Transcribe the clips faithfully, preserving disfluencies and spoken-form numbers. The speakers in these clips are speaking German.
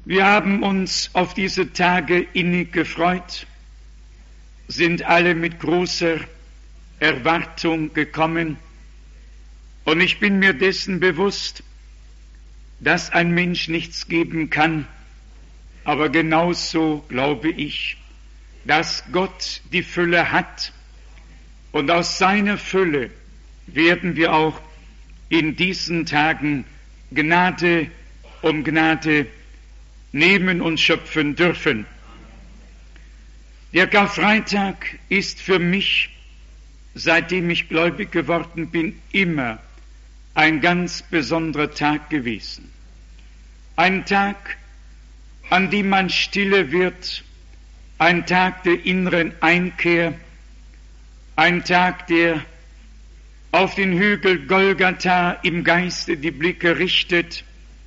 Wir haben uns auf diese Tage innig gefreut, sind alle mit großer Erwartung gekommen, und ich bin mir dessen bewusst, dass ein Mensch nichts geben kann, aber genauso glaube ich, dass Gott die Fülle hat, und aus seiner Fülle werden wir auch in diesen Tagen Gnade um Gnade nehmen und schöpfen dürfen. Der Karfreitag ist für mich, seitdem ich gläubig geworden bin, immer ein ganz besonderer Tag gewesen. Ein Tag, an dem man stille wird, ein Tag der inneren Einkehr, ein Tag, der auf den Hügel Golgatha im Geiste die Blicke richtet,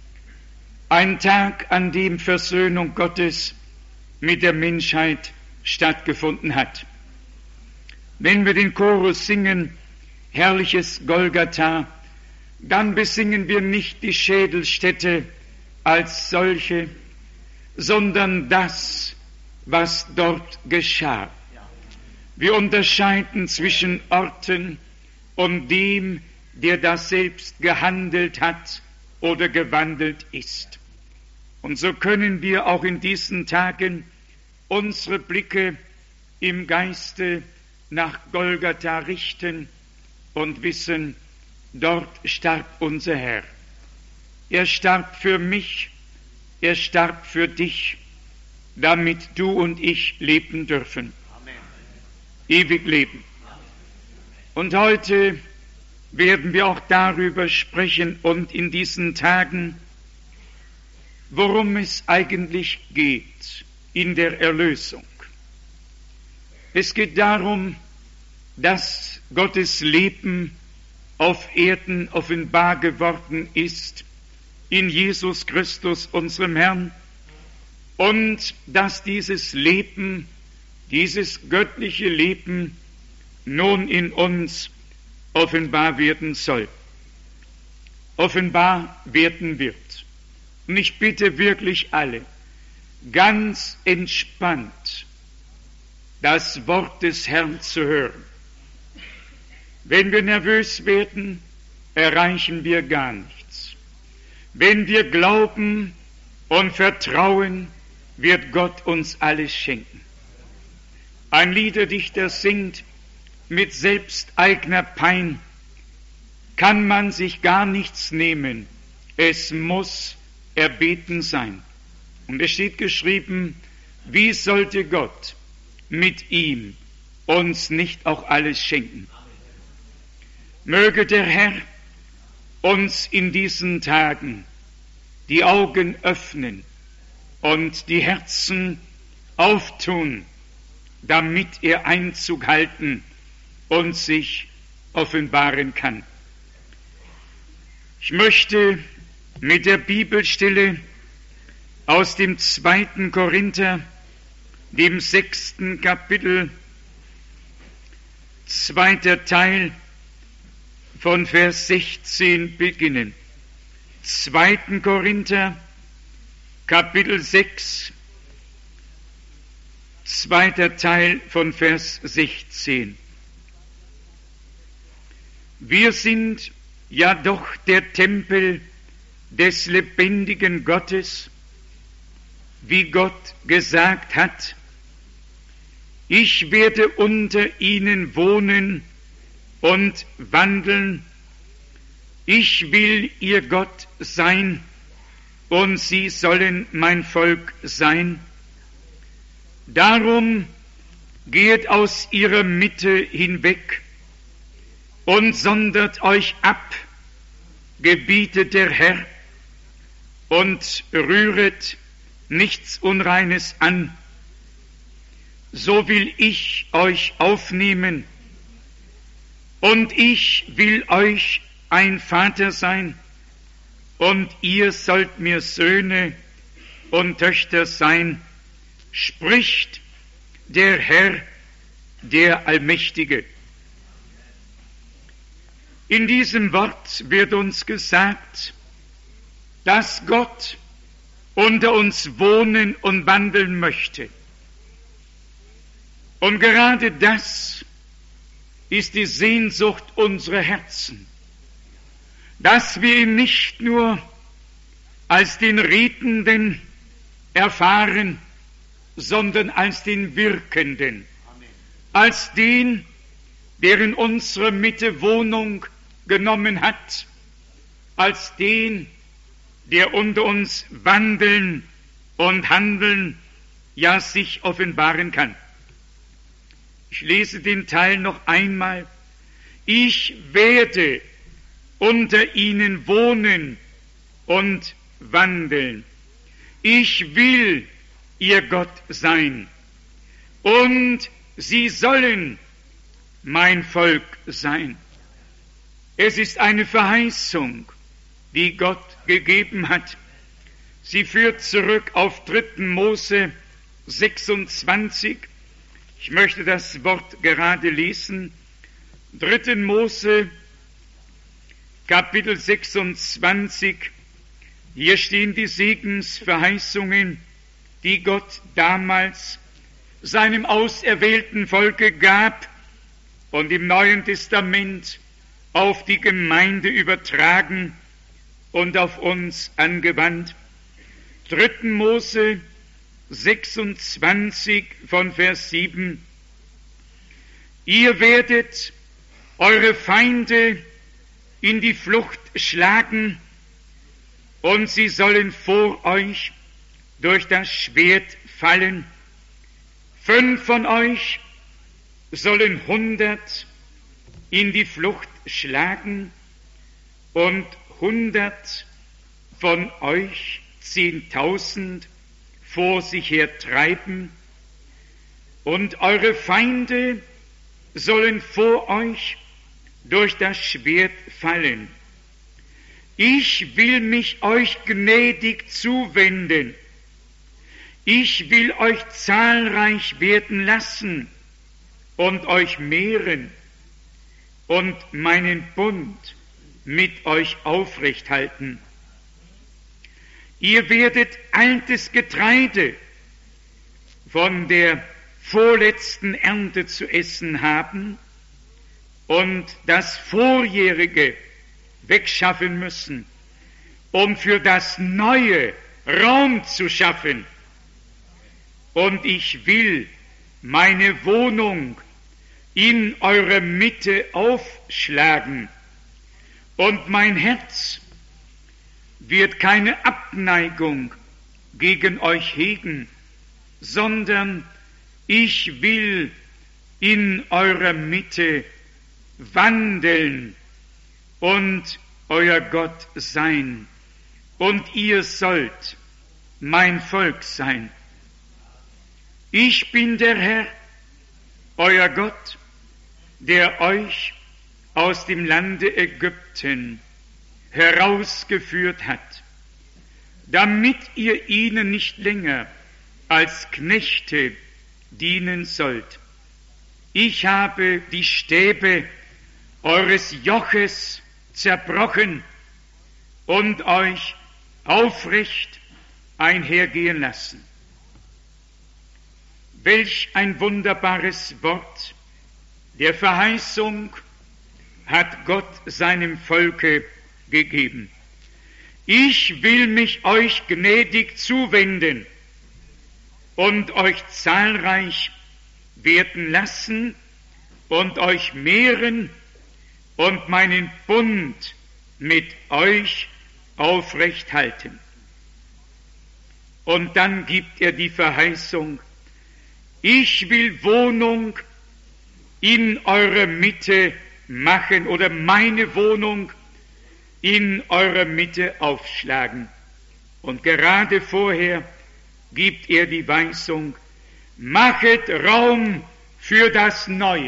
ein Tag, an dem Versöhnung Gottes mit der Menschheit stattgefunden hat. Wenn wir den Chorus singen, herrliches Golgatha, dann besingen wir nicht die Schädelstätte als solche, sondern das, was dort geschah. Wir unterscheiden zwischen Orten und dem, der das selbst gehandelt hat oder gewandelt ist. Und so können wir auch in diesen Tagen unsere Blicke im Geiste nach Golgatha richten und wissen, dort starb unser Herr. Er starb für mich, er starb für dich, damit du und ich leben dürfen. Amen. Ewig leben. Und heute werden wir auch darüber sprechen und in diesen Tagen, worum es eigentlich geht in der Erlösung. Es geht darum, dass Gottes Leben auf Erden offenbar geworden ist, in Jesus Christus, unserem Herrn, und dass dieses Leben, dieses göttliche Leben nun in uns offenbar werden soll, offenbar werden wird. Und ich bitte wirklich alle, ganz entspannt das Wort des Herrn zu hören. Wenn wir nervös werden, erreichen wir gar nichts. Wenn wir glauben und vertrauen, wird Gott uns alles schenken. Ein Liederdichter singt, mit selbsteigener Pein kann man sich gar nichts nehmen, es muss erbeten sein. Und es steht geschrieben, wie sollte Gott mit ihm uns nicht auch alles schenken? Möge der Herr uns in diesen Tagen die Augen öffnen und die Herzen auftun, damit er Einzug halten und sich offenbaren kann. Ich möchte mit der Bibelstelle aus dem zweiten Korinther, dem sechsten Kapitel, zweiter Teil von Vers sechzehn beginnen. zweiten Korinther, Kapitel sechs, zweiter Teil von Vers sechzehn. Wir sind ja doch der Tempel des lebendigen Gottes, wie Gott gesagt hat, ich werde unter ihnen wohnen und wandeln, ich will ihr Gott sein, und sie sollen mein Volk sein. Darum geht aus ihrer Mitte hinweg und sondert euch ab, gebietet der Herr, und rühret nichts Unreines an. So will ich euch aufnehmen, und ich will euch ein Vater sein, und ihr sollt mir Söhne und Töchter sein, spricht der Herr, der Allmächtige. In diesem Wort wird uns gesagt, dass Gott unter uns wohnen und wandeln möchte. Und gerade das ist die Sehnsucht unserer Herzen, dass wir ihn nicht nur als den Redenden erfahren, sondern als den Wirkenden, als den, der in unserer Mitte Wohnung genommen hat, als den, der unter uns wandeln und handeln, ja sich offenbaren kann. Ich lese den Teil noch einmal. Ich werde unter ihnen wohnen und wandeln. Ich will ihr Gott sein. Und sie sollen mein Volk sein. Es ist eine Verheißung, die Gott gegeben hat. Sie führt zurück auf dritten Mose sechsundzwanzig. Ich möchte das Wort gerade lesen. dritten Mose, Kapitel sechsundzwanzig. Hier stehen die Segensverheißungen, die Gott damals seinem auserwählten Volke gab und im Neuen Testament auf die Gemeinde übertragen und auf uns angewandt. dritten Mose sechsundzwanzig von Vers sieben. Ihr werdet eure Feinde in die Flucht schlagen, und sie sollen vor euch durch das Schwert fallen. Fünf von euch sollen hundert in die Flucht schlagen und hundert von euch zehntausend vor sich her treiben, und eure Feinde sollen vor euch durch das Schwert fallen. Ich will mich euch gnädig zuwenden. Ich will euch zahlreich werden lassen und euch mehren und meinen Bund mit euch aufrecht halten. Ihr werdet altes Getreide von der vorletzten Ernte zu essen haben und das vorjährige wegschaffen müssen, um für das Neue Raum zu schaffen. Und ich will meine Wohnung in eurer Mitte aufschlagen, und mein Herz wird keine Abneigung gegen euch hegen, sondern ich will in eurer Mitte wandeln und euer Gott sein, und ihr sollt mein Volk sein. Ich bin der Herr, euer Gott, der euch aus dem Lande Ägypten herausgeführt hat, damit ihr ihnen nicht länger als Knechte dienen sollt. Ich habe die Stäbe eures Joches zerbrochen und euch aufrecht einhergehen lassen. Welch ein wunderbares Wort der Verheißung hat Gott seinem Volke gegeben. Ich will mich euch gnädig zuwenden und euch zahlreich werden lassen und euch mehren und meinen Bund mit euch aufrecht halten. Und dann gibt er die Verheißung: Ich will Wohnung in eurer Mitte machen oder meine Wohnung in eurer Mitte aufschlagen. Und gerade vorher gibt er die Weisung: Machet Raum für das Neue.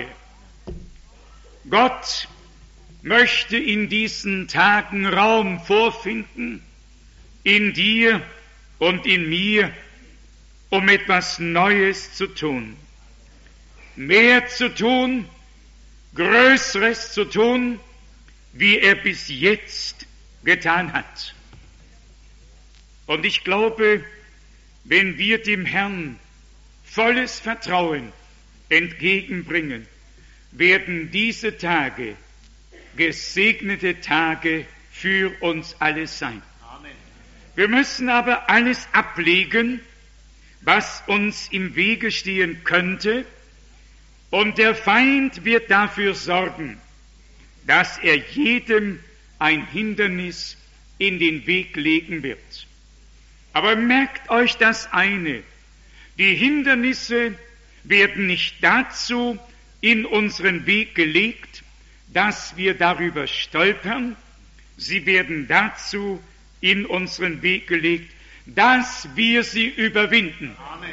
Gott möchte in diesen Tagen Raum vorfinden, in dir und in mir, um etwas Neues zu tun. Mehr zu tun, Größeres zu tun, wie er bis jetzt getan hat. Und ich glaube, wenn wir dem Herrn volles Vertrauen entgegenbringen, werden diese Tage gesegnete Tage für uns alle sein. Amen. Wir müssen aber alles ablegen, was uns im Wege stehen könnte, und der Feind wird dafür sorgen, dass er jedem ein Hindernis in den Weg legen wird. Aber merkt euch das eine: Die Hindernisse werden nicht dazu in unseren Weg gelegt, dass wir darüber stolpern. Sie werden dazu in unseren Weg gelegt, dass wir sie überwinden. Amen.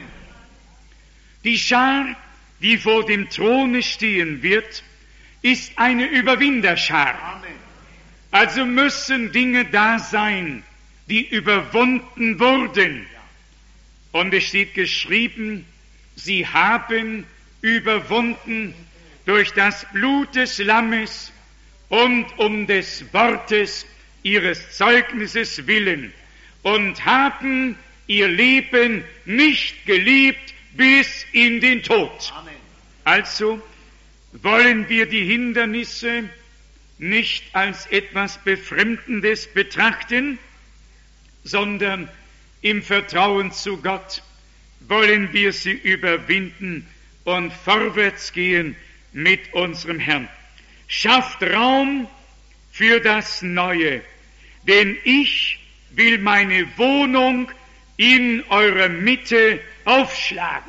Die Schar, die vor dem Throne stehen wird, ist eine Überwinderschar. Amen. Also müssen Dinge da sein, die überwunden wurden. Und es steht geschrieben, sie haben überwunden durch das Blut des Lammes und um des Wortes ihres Zeugnisses willen und haben ihr Leben nicht geliebt bis in den Tod. Amen. Also wollen wir die Hindernisse nicht als etwas Befremdendes betrachten, sondern im Vertrauen zu Gott wollen wir sie überwinden und vorwärts gehen mit unserem Herrn. Schafft Raum für das Neue, denn ich will meine Wohnung in eurer Mitte aufschlagen.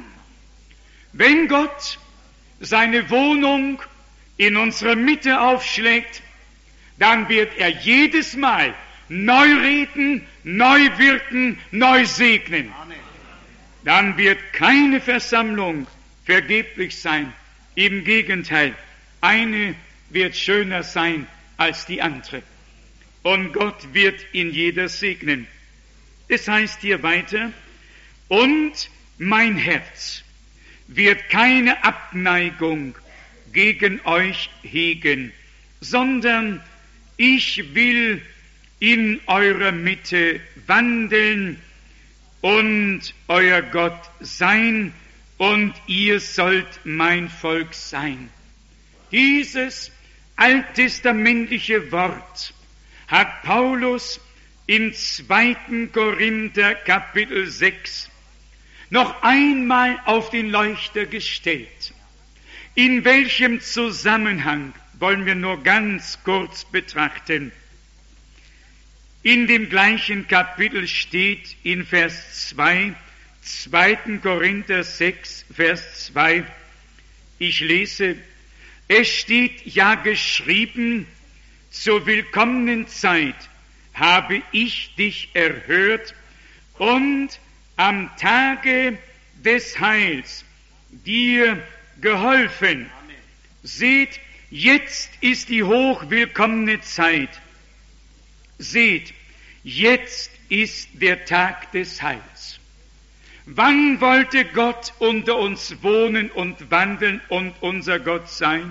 Wenn Gott seine Wohnung in unserer Mitte aufschlägt, dann wird er jedes Mal neu reden, neu wirken, neu segnen. Amen. Dann wird keine Versammlung vergeblich sein. Im Gegenteil, eine wird schöner sein als die andere. Und Gott wird in jeder segnen. Es heißt hier weiter, und mein Herz wird keine Abneigung gegen euch hegen, sondern ich will in eurer Mitte wandeln und euer Gott sein, und ihr sollt mein Volk sein. Dieses alttestamentliche Wort hat Paulus im zweiten Korinther Kapitel sechs noch einmal auf den Leuchter gestellt. In welchem Zusammenhang wollen wir nur ganz kurz betrachten. In dem gleichen Kapitel steht in Vers zwei, zweiten Korinther sechs, Vers zwei, ich lese, es steht ja geschrieben, zur willkommenen Zeit habe ich dich erhört und am Tage des Heils dir geholfen. Amen. Seht, jetzt ist die hochwillkommene Zeit. Seht, jetzt ist der Tag des Heils. Wann wollte Gott unter uns wohnen und wandeln und unser Gott sein?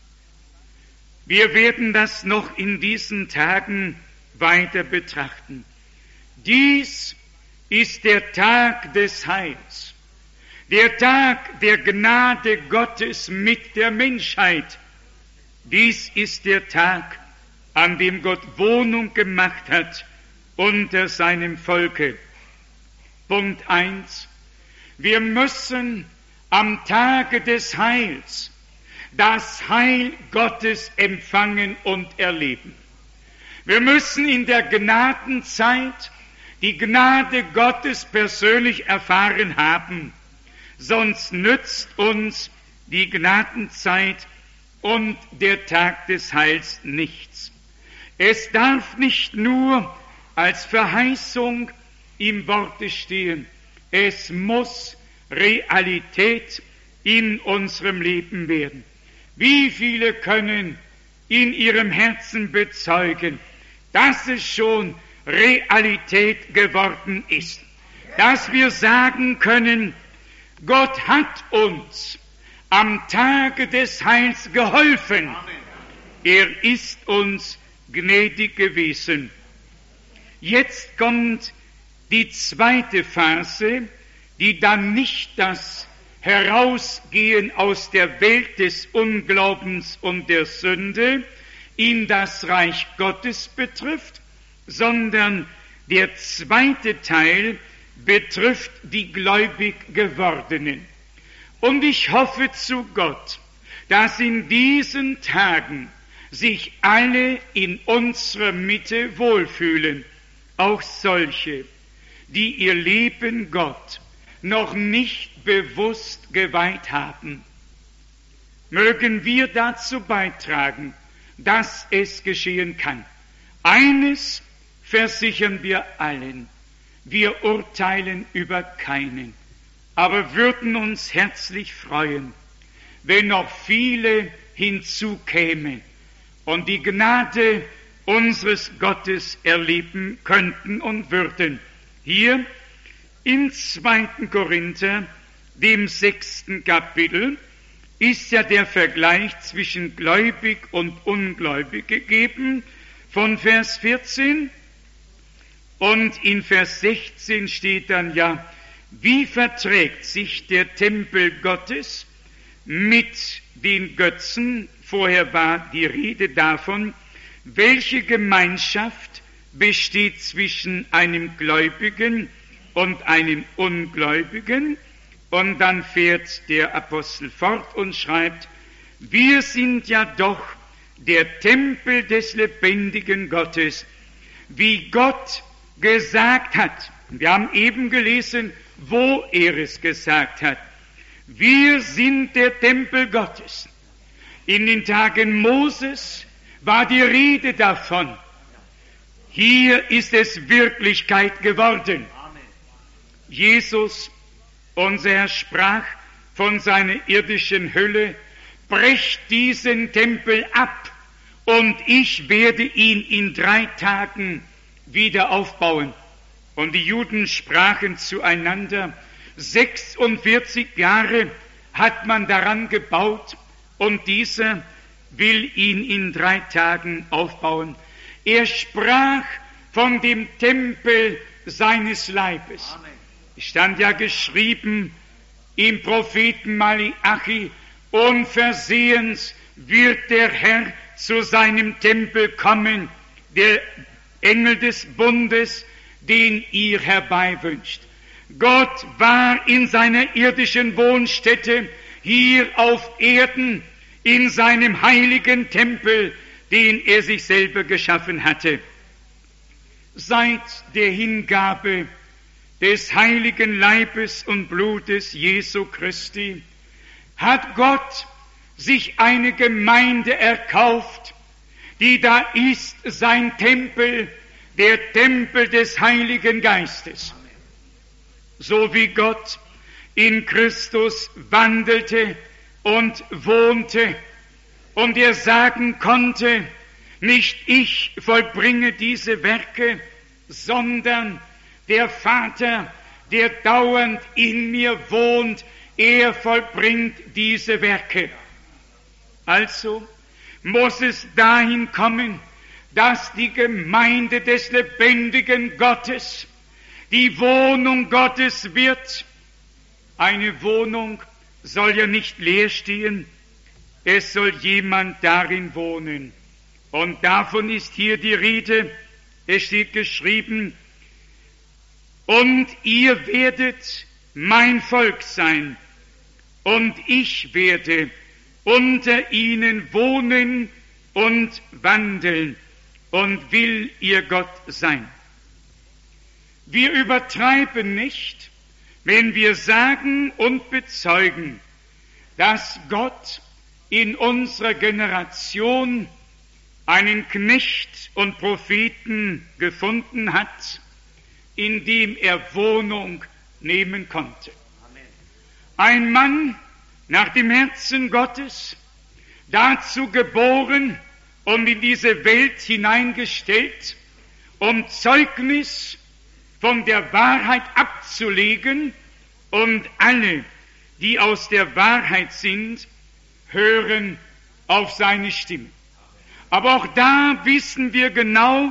Wir werden das noch in diesen Tagen weiter betrachten. Dies ist der Tag des Heils, der Tag der Gnade Gottes mit der Menschheit. Dies ist der Tag, an dem Gott Wohnung gemacht hat unter seinem Volke. Punkt eins. Wir müssen am Tage des Heils das Heil Gottes empfangen und erleben. Wir müssen in der Gnadenzeit die Gnade Gottes persönlich erfahren haben, sonst nützt uns die Gnadenzeit und der Tag des Heils nichts. Es darf nicht nur als Verheißung im Worte stehen, es muss Realität in unserem Leben werden. Wie viele können in ihrem Herzen bezeugen, dass es schon Realität geworden ist, dass wir sagen können, Gott hat uns am Tage des Heils geholfen. Amen. Er ist uns gnädig gewesen. Jetzt kommt die zweite Phase, die dann nicht das Herausgehen aus der Welt des Unglaubens und der Sünde in das Reich Gottes betrifft, sondern der zweite Teil betrifft die gläubig Gewordenen. Und ich hoffe zu Gott, dass in diesen Tagen sich alle in unserer Mitte wohlfühlen, auch solche, die ihr Leben Gott noch nicht bewusst geweiht haben. Mögen wir dazu beitragen, dass es geschehen kann. Eines versichern wir allen: Wir urteilen über keinen, aber würden uns herzlich freuen, wenn noch viele hinzukämen und die Gnade unseres Gottes erleben könnten und würden. Hier im zweiten Korinther, dem sechsten Kapitel, ist ja der Vergleich zwischen gläubig und ungläubig gegeben, von Vers vierzehn. Und in Vers sechzehn steht dann ja: Wie verträgt sich der Tempel Gottes mit den Götzen? Vorher war die Rede davon, welche Gemeinschaft besteht zwischen einem Gläubigen und einem Ungläubigen. Und dann fährt der Apostel fort und schreibt: Wir sind ja doch der Tempel des lebendigen Gottes, wie Gott gesagt hat. Wir haben eben gelesen, wo er es gesagt hat. Wir sind der Tempel Gottes. In den Tagen Moses war die Rede davon. Hier ist es Wirklichkeit geworden. Jesus, unser Herr, sprach von seiner irdischen Hülle: Brecht diesen Tempel ab, und ich werde ihn in drei Tagen wieder aufbauen. Und die Juden sprachen zueinander: sechsundvierzig Jahre hat man daran gebaut, und dieser will ihn in drei Tagen aufbauen. Er sprach von dem Tempel seines Leibes. Amen. Es stand ja geschrieben im Propheten Malachi: Unversehens wird der Herr zu seinem Tempel kommen, der Engel des Bundes, den ihr herbeiwünscht. Gott war in seiner irdischen Wohnstätte hier auf Erden, in seinem heiligen Tempel, den er sich selber geschaffen hatte. Seit der Hingabe des heiligen Leibes und Blutes Jesu Christi hat Gott sich eine Gemeinde erkauft, die da ist, sein Tempel, der Tempel des Heiligen Geistes. So wie Gott in Christus wandelte und wohnte und er sagen konnte: Nicht ich vollbringe diese Werke, sondern der Vater, der dauernd in mir wohnt, er vollbringt diese Werke. Also muss es dahin kommen, dass die Gemeinde des lebendigen Gottes die Wohnung Gottes wird. Eine Wohnung soll ja nicht leer stehen, es soll jemand darin wohnen. Und davon ist hier die Rede. Es steht geschrieben: Und ihr werdet mein Volk sein, und ich werde unter ihnen wohnen und wandeln und will ihr Gott sein. Wir übertreiben nicht, wenn wir sagen und bezeugen, dass Gott in unserer Generation einen Knecht und Propheten gefunden hat, in dem er Wohnung nehmen konnte. Ein Mann nach dem Herzen Gottes, dazu geboren und in diese Welt hineingestellt, um Zeugnis von der Wahrheit abzulegen, und alle, die aus der Wahrheit sind, hören auf seine Stimme. Aber auch da wissen wir genau,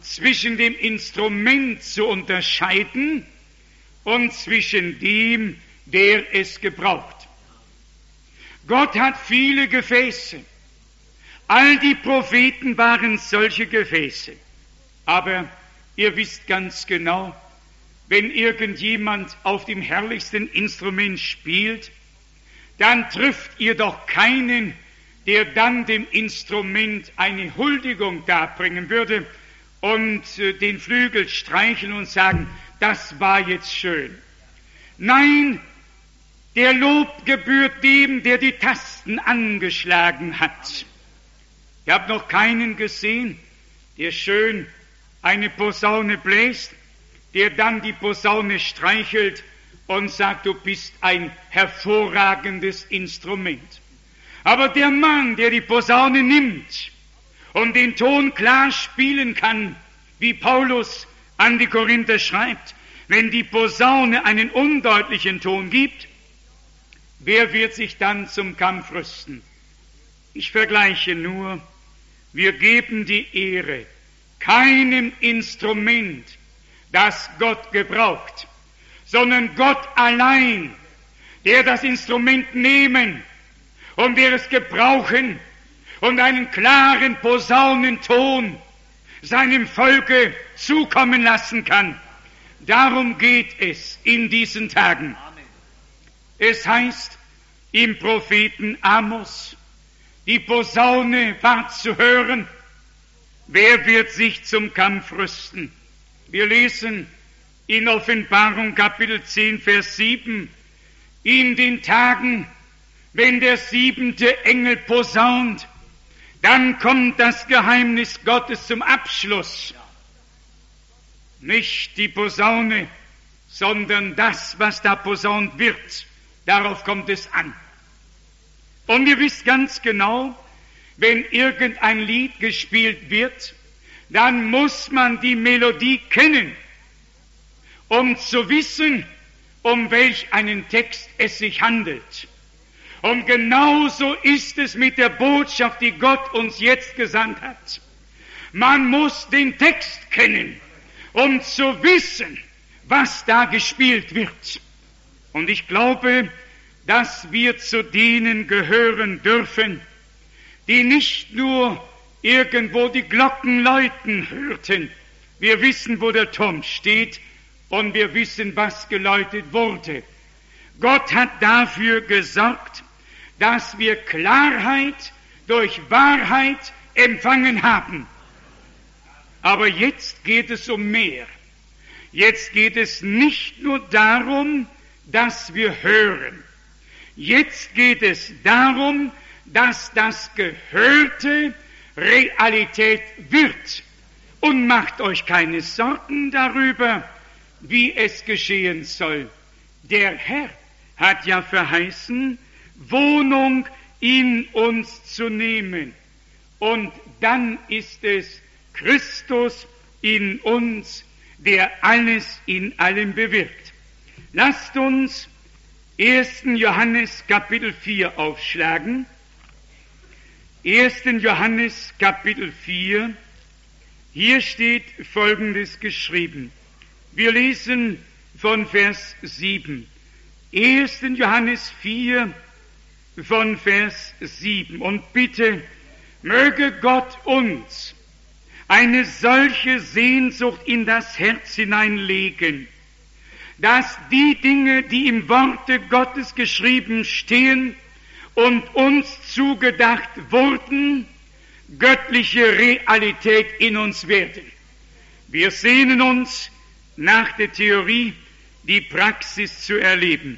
zwischen dem Instrument zu unterscheiden und zwischen dem, der es gebraucht. Gott hat viele Gefäße. All die Propheten waren solche Gefäße. Aber ihr wisst ganz genau, wenn irgendjemand auf dem herrlichsten Instrument spielt, dann trifft ihr doch keinen, der dann dem Instrument eine Huldigung darbringen würde und äh, den Flügel streicheln und sagen, das war jetzt schön. Nein, der Lob gebührt dem, der die Tasten angeschlagen hat. Ich habe noch keinen gesehen, der schön eine Posaune bläst, der dann die Posaune streichelt und sagt, du bist ein hervorragendes Instrument. Aber der Mann, der die Posaune nimmt und den Ton klar spielen kann, wie Paulus an die Korinther schreibt, wenn die Posaune einen undeutlichen Ton gibt, wer wird sich dann zum Kampf rüsten? Ich vergleiche nur, wir geben die Ehre keinem Instrument, das Gott gebraucht, sondern Gott allein, der das Instrument nehmen und der es gebrauchen und einen klaren Posaunenton seinem Volke zukommen lassen kann. Darum geht es in diesen Tagen. Es heißt im Propheten Amos, die Posaune war zu hören. Wer wird sich zum Kampf rüsten? Wir lesen in Offenbarung Kapitel zehn, Vers sieben, in den Tagen, wenn der siebente Engel posaunt, dann kommt das Geheimnis Gottes zum Abschluss. Nicht die Posaune, sondern das, was da posaunt wird. Darauf kommt es an. Und ihr wisst ganz genau, wenn irgendein Lied gespielt wird, dann muss man die Melodie kennen, um zu wissen, um welch einen Text es sich handelt. Und genauso ist es mit der Botschaft, die Gott uns jetzt gesandt hat. Man muss den Text kennen, um zu wissen, was da gespielt wird. Und ich glaube, dass wir zu denen gehören dürfen, die nicht nur irgendwo die Glocken läuten hörten. Wir wissen, wo der Turm steht und wir wissen, was geläutet wurde. Gott hat dafür gesorgt, dass wir Klarheit durch Wahrheit empfangen haben. Aber jetzt geht es um mehr. Jetzt geht es nicht nur darum, dass wir hören. Jetzt geht es darum, dass das Gehörte Realität wird. Und macht euch keine Sorgen darüber, wie es geschehen soll. Der Herr hat ja verheißen, Wohnung in uns zu nehmen. Und dann ist es Christus in uns, der alles in allem bewirkt. Lasst uns ersten Johannes Kapitel vier aufschlagen. ersten Johannes Kapitel vier. Hier steht Folgendes geschrieben. Wir lesen von Vers sieben. ersten Johannes vier von Vers sieben. Und bitte, möge Gott uns eine solche Sehnsucht in das Herz hineinlegen, dass die Dinge, die im Worte Gottes geschrieben stehen und uns zugedacht wurden, göttliche Realität in uns werden. Wir sehnen uns nach der Theorie, die Praxis zu erleben.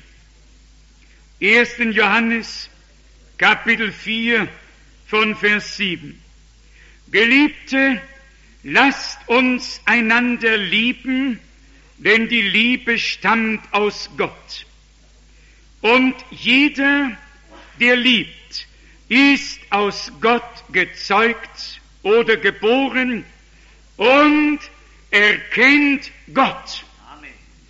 ersten Johannes Kapitel vier von Vers sieben. Geliebte, lasst uns einander lieben, denn die Liebe stammt aus Gott. Und jeder, der liebt, ist aus Gott gezeugt oder geboren und erkennt Gott. Amen.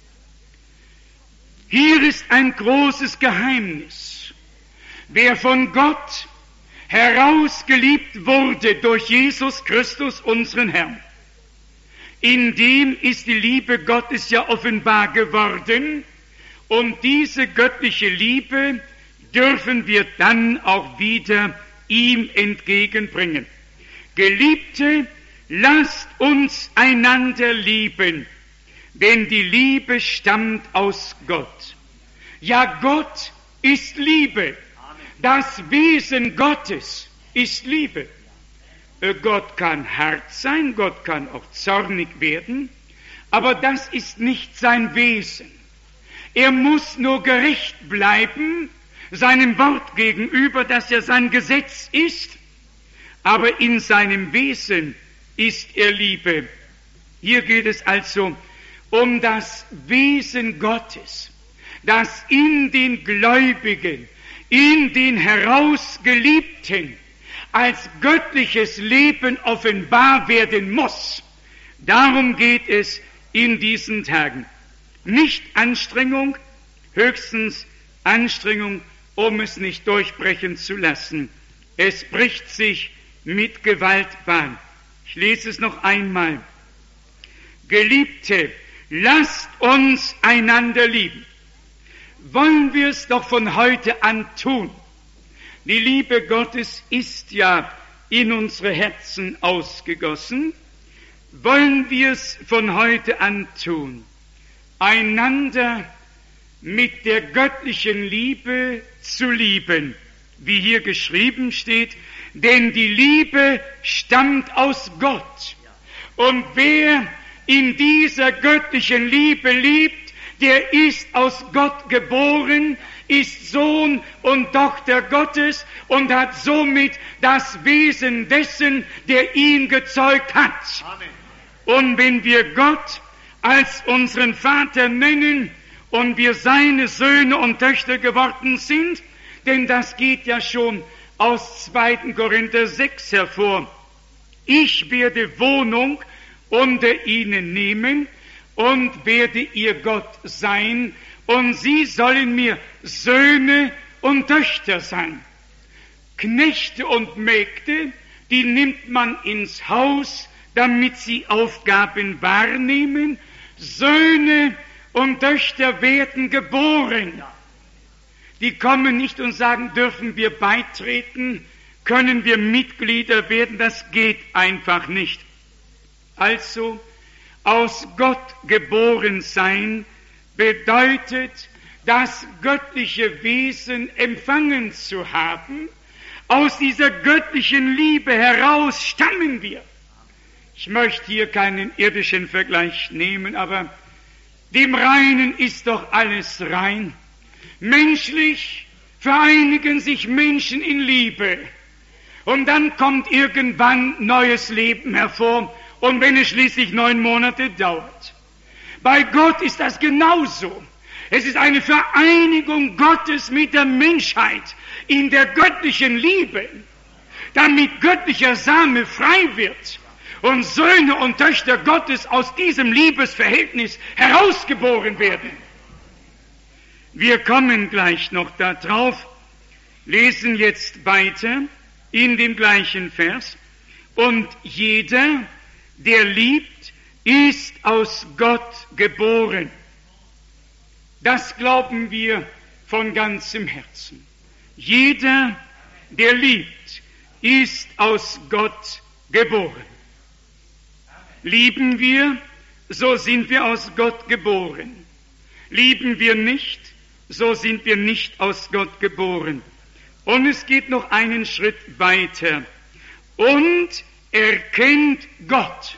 Hier ist ein großes Geheimnis. Wer von Gott herausgeliebt wurde durch Jesus Christus, unseren Herrn, In dem ist die Liebe Gottes ja offenbar geworden, und diese göttliche Liebe dürfen wir dann auch wieder ihm entgegenbringen. Geliebte, lasst uns einander lieben, denn die Liebe stammt aus Gott. Ja, Gott ist Liebe. Das Wesen Gottes ist Liebe. Gott kann hart sein, Gott kann auch zornig werden, aber das ist nicht sein Wesen. Er muss nur gerecht bleiben, seinem Wort gegenüber, dass er sein Gesetz ist, aber in seinem Wesen ist er Liebe. Hier geht es also um das Wesen Gottes, das in den Gläubigen, in den Herausgeliebten als göttliches Leben offenbar werden muss. Darum geht es in diesen Tagen. Nicht Anstrengung, höchstens Anstrengung, um es nicht durchbrechen zu lassen. Es bricht sich mit Gewalt Bahn. Ich lese es noch einmal. Geliebte, lasst uns einander lieben. Wollen wir es doch von heute an tun. Die Liebe Gottes ist ja in unsere Herzen ausgegossen. Wollen wir es von heute an tun, einander mit der göttlichen Liebe zu lieben, wie hier geschrieben steht, denn die Liebe stammt aus Gott. Und wer in dieser göttlichen Liebe liebt, der ist aus Gott geboren, ist Sohn und Tochter Gottes und hat somit das Wesen dessen, der ihn gezeugt hat. Amen. Und wenn wir Gott als unseren Vater nennen und wir seine Söhne und Töchter geworden sind, denn das geht ja schon aus zweiten Korinther sechs hervor, ich werde Wohnung unter ihnen nehmen und werde ihr Gott sein, und sie sollen mir Söhne und Töchter sein. Knechte und Mägde, die nimmt man ins Haus, damit sie Aufgaben wahrnehmen. Söhne und Töchter werden geboren. Die kommen nicht und sagen, dürfen wir beitreten, können wir Mitglieder werden, das geht einfach nicht. Also, aus Gott geboren sein bedeutet, das göttliche Wesen empfangen zu haben. Aus dieser göttlichen Liebe heraus stammen wir. Ich möchte hier keinen irdischen Vergleich nehmen, aber dem Reinen ist doch alles rein. Menschlich vereinigen sich Menschen in Liebe. Und dann kommt irgendwann neues Leben hervor, und wenn es schließlich neun Monate dauert. Bei Gott ist das genauso. Es ist eine Vereinigung Gottes mit der Menschheit in der göttlichen Liebe, damit göttlicher Same frei wird und Söhne und Töchter Gottes aus diesem Liebesverhältnis herausgeboren werden. Wir kommen gleich noch darauf, lesen jetzt weiter in dem gleichen Vers. Und jeder, der liebt, ist aus Gott geboren. Das glauben wir von ganzem Herzen. Jeder, der liebt, ist aus Gott geboren. Lieben wir, so sind wir aus Gott geboren. Lieben wir nicht, so sind wir nicht aus Gott geboren. Und es geht noch einen Schritt weiter. Und erkennt Gott.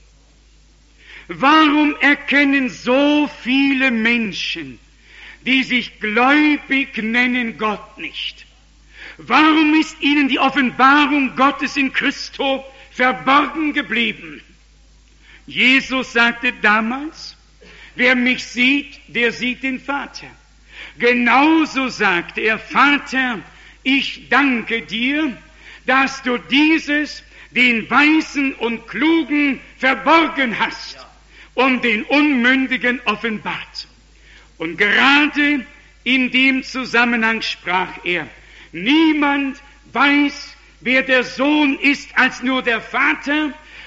Warum erkennen so viele Menschen, die sich gläubig nennen, Gott nicht? Warum ist ihnen die Offenbarung Gottes in Christo verborgen geblieben? Jesus sagte damals, wer mich sieht, der sieht den Vater. Genauso sagte er, Vater, ich danke dir, dass du dieses den Weisen und Klugen verborgen hast und den Unmündigen offenbart. Und gerade in dem Zusammenhang sprach er, niemand weiß, wer der Sohn ist, als nur der Vater,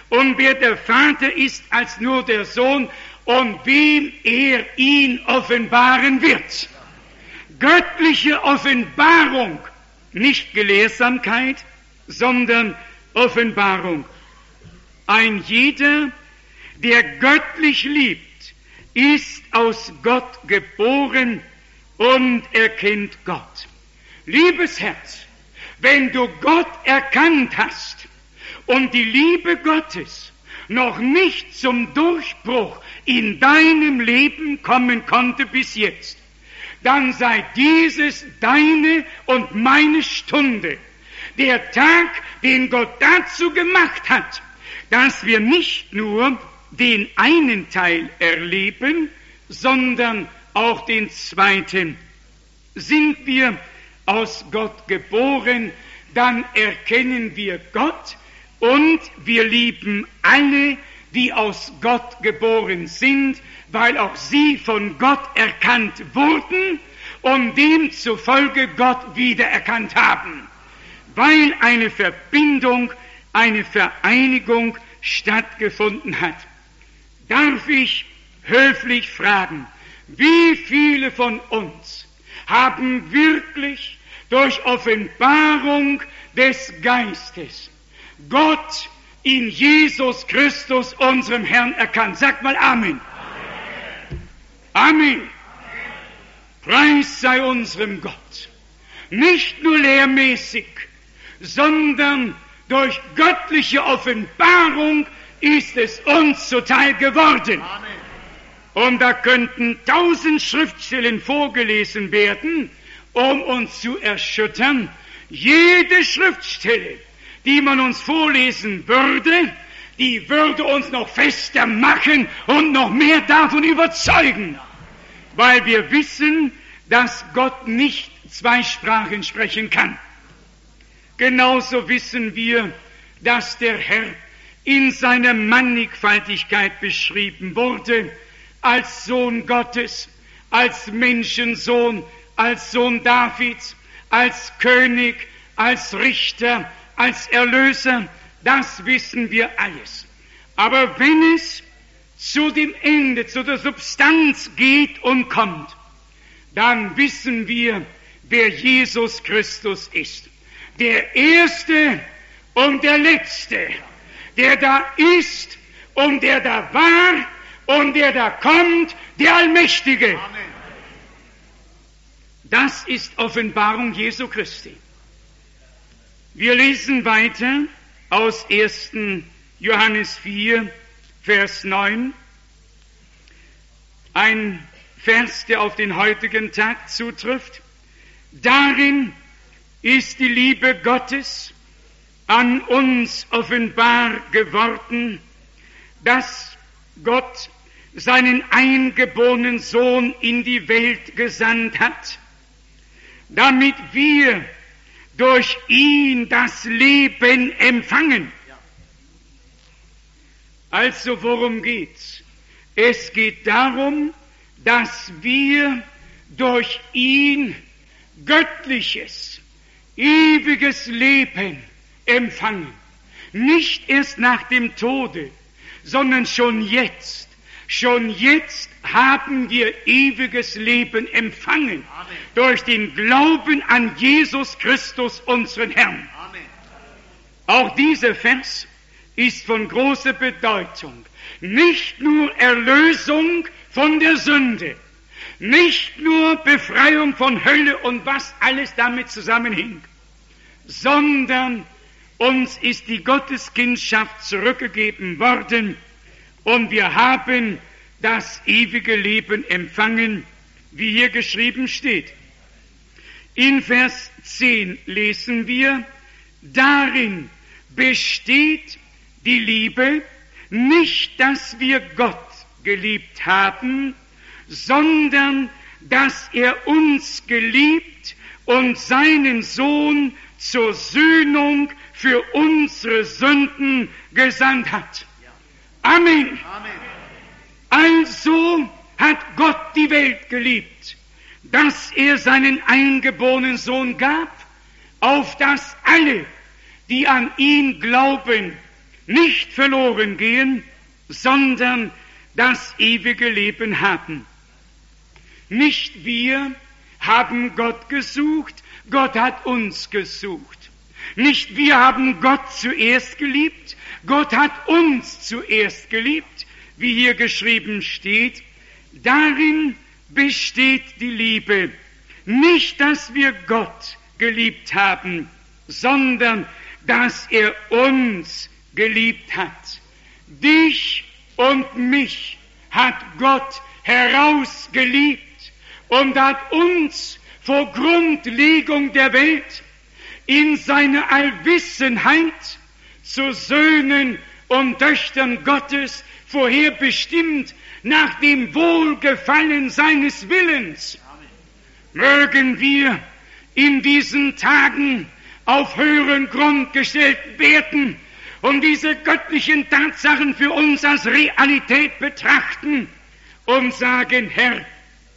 und wer der Vater ist als nur der Sohn und wem er ihn offenbaren wird. Göttliche Offenbarung, nicht Gelehrsamkeit, sondern Offenbarung. Ein jeder, der göttlich liebt, ist aus Gott geboren und erkennt Gott. Liebes Herz, wenn du Gott erkannt hast und die Liebe Gottes noch nicht zum Durchbruch in deinem Leben kommen konnte bis jetzt, dann sei dieses deine und meine Stunde, der Tag, den Gott dazu gemacht hat, dass wir nicht nur den einen Teil erleben, sondern auch den zweiten. Sind wir aus Gott geboren, dann erkennen wir Gott und wir lieben alle, die aus Gott geboren sind, weil auch sie von Gott erkannt wurden und demzufolge Gott wiedererkannt haben, weil eine Verbindung, eine Vereinigung stattgefunden hat. Darf ich höflich fragen, wie viele von uns haben wirklich durch Offenbarung des Geistes Gott in Jesus Christus, unserem Herrn, erkannt? Sagt mal Amen. Amen. Amen. Preis sei unserem Gott. Nicht nur lehrmäßig, sondern durch göttliche Offenbarung ist es uns zuteil geworden. Amen. Und da könnten tausend Schriftstellen vorgelesen werden, um uns zu erschüttern. Jede Schriftstelle, die man uns vorlesen würde, die würde uns noch fester machen und noch mehr davon überzeugen, weil wir wissen, dass Gott nicht zwei Sprachen sprechen kann. Genauso wissen wir, dass der Herr in seiner Mannigfaltigkeit beschrieben wurde, als Sohn Gottes, als Menschensohn, als Sohn Davids, als König, als Richter, als Erlöser. Das wissen wir alles. Aber wenn es zu dem Ende, zu der Substanz geht und kommt, dann wissen wir, wer Jesus Christus ist. Der Erste und der Letzte, der da ist und der da war und der da kommt, der Allmächtige. Amen. Das ist Offenbarung Jesu Christi. Wir lesen weiter aus ersten Johannes vier, Vers neun. Ein Vers, der auf den heutigen Tag zutrifft. Darin ist die Liebe Gottes an uns offenbar geworden, dass Gott seinen eingeborenen Sohn in die Welt gesandt hat, damit wir durch ihn das Leben empfangen. Also worum geht's? Es geht darum, dass wir durch ihn göttliches, ewiges Leben empfangen. Nicht erst nach dem Tode, sondern schon jetzt. Schon jetzt haben wir ewiges Leben empfangen. Amen. Durch den Glauben an Jesus Christus, unseren Herrn. Amen. Auch dieser Vers ist von großer Bedeutung. Nicht nur Erlösung von der Sünde, nicht nur Befreiung von Hölle und was alles damit zusammenhängt, sondern uns ist die Gotteskindschaft zurückgegeben worden und wir haben das ewige Leben empfangen, wie hier geschrieben steht. In Vers zehn lesen wir, darin besteht die Liebe, nicht, dass wir Gott geliebt haben, sondern dass er uns geliebt und seinen Sohn zur Sühnung für unsere Sünden gesandt hat. Amen. Amen. Also hat Gott die Welt geliebt, dass er seinen eingeborenen Sohn gab, auf dass alle, die an ihn glauben, nicht verloren gehen, sondern das ewige Leben haben. Nicht wir haben Gott gesucht, Gott hat uns gesucht. Nicht wir haben Gott zuerst geliebt, Gott hat uns zuerst geliebt, wie hier geschrieben steht. Darin besteht die Liebe. Nicht, dass wir Gott geliebt haben, sondern dass er uns geliebt hat. Dich und mich hat Gott herausgeliebt und hat uns vor Grundlegung der Welt in seiner Allwissenheit zu Söhnen und Töchtern Gottes vorherbestimmt nach dem Wohlgefallen seines Willens. Amen. Mögen wir in diesen Tagen auf höheren Grund gestellt werden und diese göttlichen Tatsachen für uns als Realität betrachten und sagen, Herr,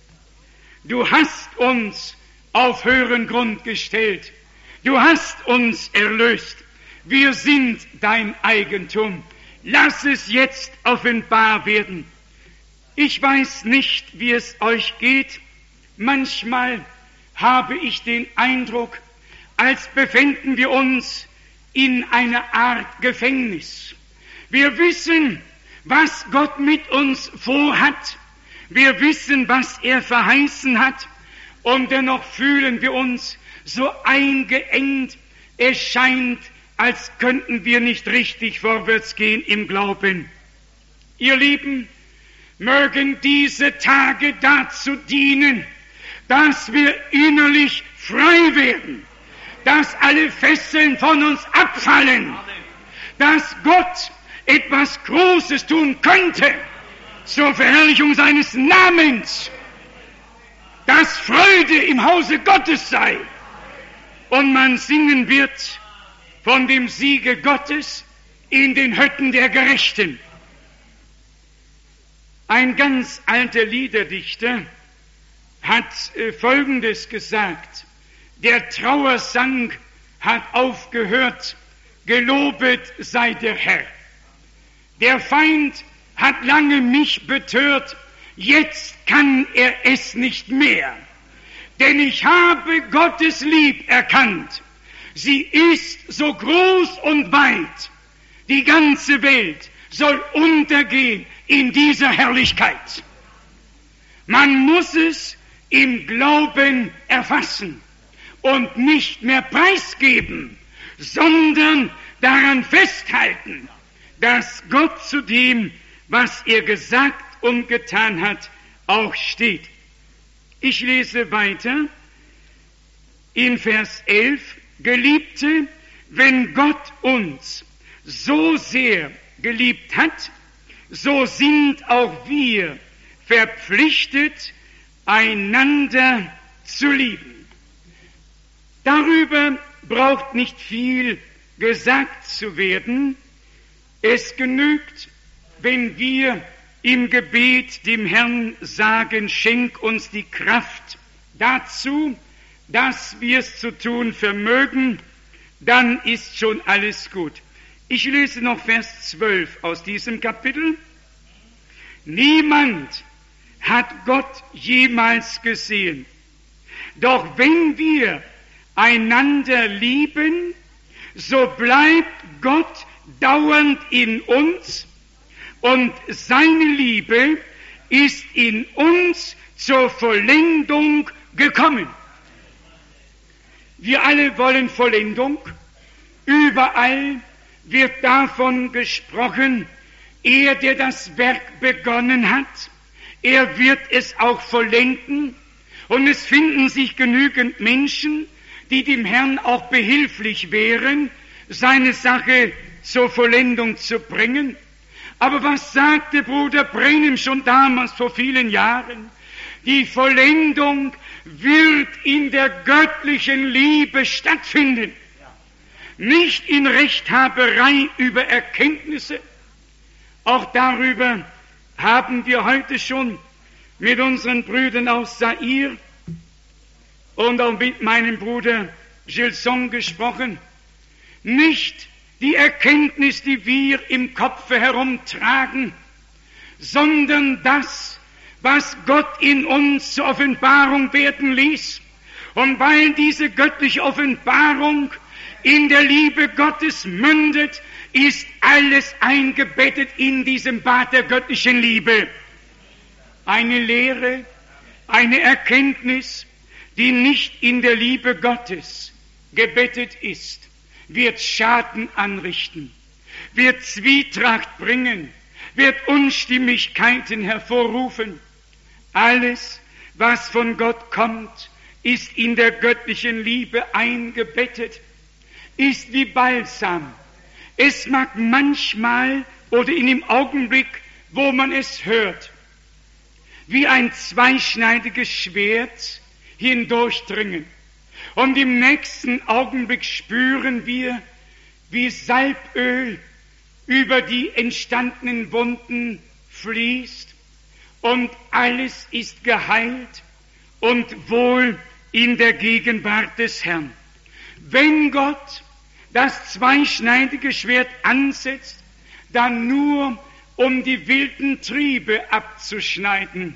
du hast uns auf höheren Grund gestellt. Du hast uns erlöst. Wir sind dein Eigentum. Lass es jetzt offenbar werden. Ich weiß nicht, wie es euch geht. Manchmal habe ich den Eindruck, als befänden wir uns in einer Art Gefängnis. Wir wissen, was Gott mit uns vorhat. Wir wissen, was er verheißen hat. Und dennoch fühlen wir uns so eingeengt. Es scheint, als könnten wir nicht richtig vorwärts gehen im Glauben. Ihr Lieben, mögen diese Tage dazu dienen, dass wir innerlich frei werden, dass alle Fesseln von uns abfallen, dass Gott etwas Großes tun könnte zur Verherrlichung seines Namens, dass Freude im Hause Gottes sei und man singen wird von dem Siege Gottes in den Hütten der Gerechten. Ein ganz alter Liederdichter hat äh, Folgendes gesagt: Der Trauersang hat aufgehört, gelobet sei der Herr. Der Feind hat lange mich betört, jetzt kann er es nicht mehr. Denn ich habe Gottes Lieb erkannt. Sie ist so groß und weit. Die ganze Welt soll untergehen in dieser Herrlichkeit. Man muss es im Glauben erfassen und nicht mehr preisgeben, sondern daran festhalten, dass Gott zu dem, was er gesagt und getan hat, auch steht. Ich lese weiter in Vers elf. Geliebte, wenn Gott uns so sehr geliebt hat, so sind auch wir verpflichtet, einander zu lieben. Darüber braucht nicht viel gesagt zu werden. Es genügt, wenn wir im Gebet dem Herrn sagen, schenk uns die Kraft dazu, dass wir es zu tun vermögen, dann ist schon alles gut. Ich lese noch Vers zwölf aus diesem Kapitel. Niemand hat Gott jemals gesehen. Doch wenn wir einander lieben, so bleibt Gott dauernd in uns und seine Liebe ist in uns zur Vollendung gekommen. Wir alle wollen Vollendung. Überall wird davon gesprochen, er, der das Werk begonnen hat, er wird es auch vollenden. Und es finden sich genügend Menschen, die dem Herrn auch behilflich wären, seine Sache zur Vollendung zu bringen. Aber was sagte Bruder Branham schon damals vor vielen Jahren? Die Vollendung wird in der göttlichen Liebe stattfinden, nicht in Rechthaberei über Erkenntnisse. Auch darüber haben wir heute schon mit unseren Brüdern aus Zaire und auch mit meinem Bruder Gilson gesprochen. Nicht die Erkenntnis, die wir im Kopfe herumtragen, sondern das, was Gott in uns zur Offenbarung werden ließ. Und weil diese göttliche Offenbarung in der Liebe Gottes mündet, ist alles eingebettet in diesem Bad der göttlichen Liebe. Eine Lehre, eine Erkenntnis, die nicht in der Liebe Gottes gebettet ist, wird Schaden anrichten, wird Zwietracht bringen, wird Unstimmigkeiten hervorrufen. Alles, was von Gott kommt, ist in der göttlichen Liebe eingebettet, ist wie Balsam. Es mag manchmal oder in dem Augenblick, wo man es hört, wie ein zweischneidiges Schwert hindurchdringen. Und im nächsten Augenblick spüren wir, wie Salböl über die entstandenen Wunden fließt und alles ist geheilt und wohl in der Gegenwart des Herrn. Wenn Gott das zweischneidige Schwert ansetzt, dann nur um die wilden Triebe abzuschneiden,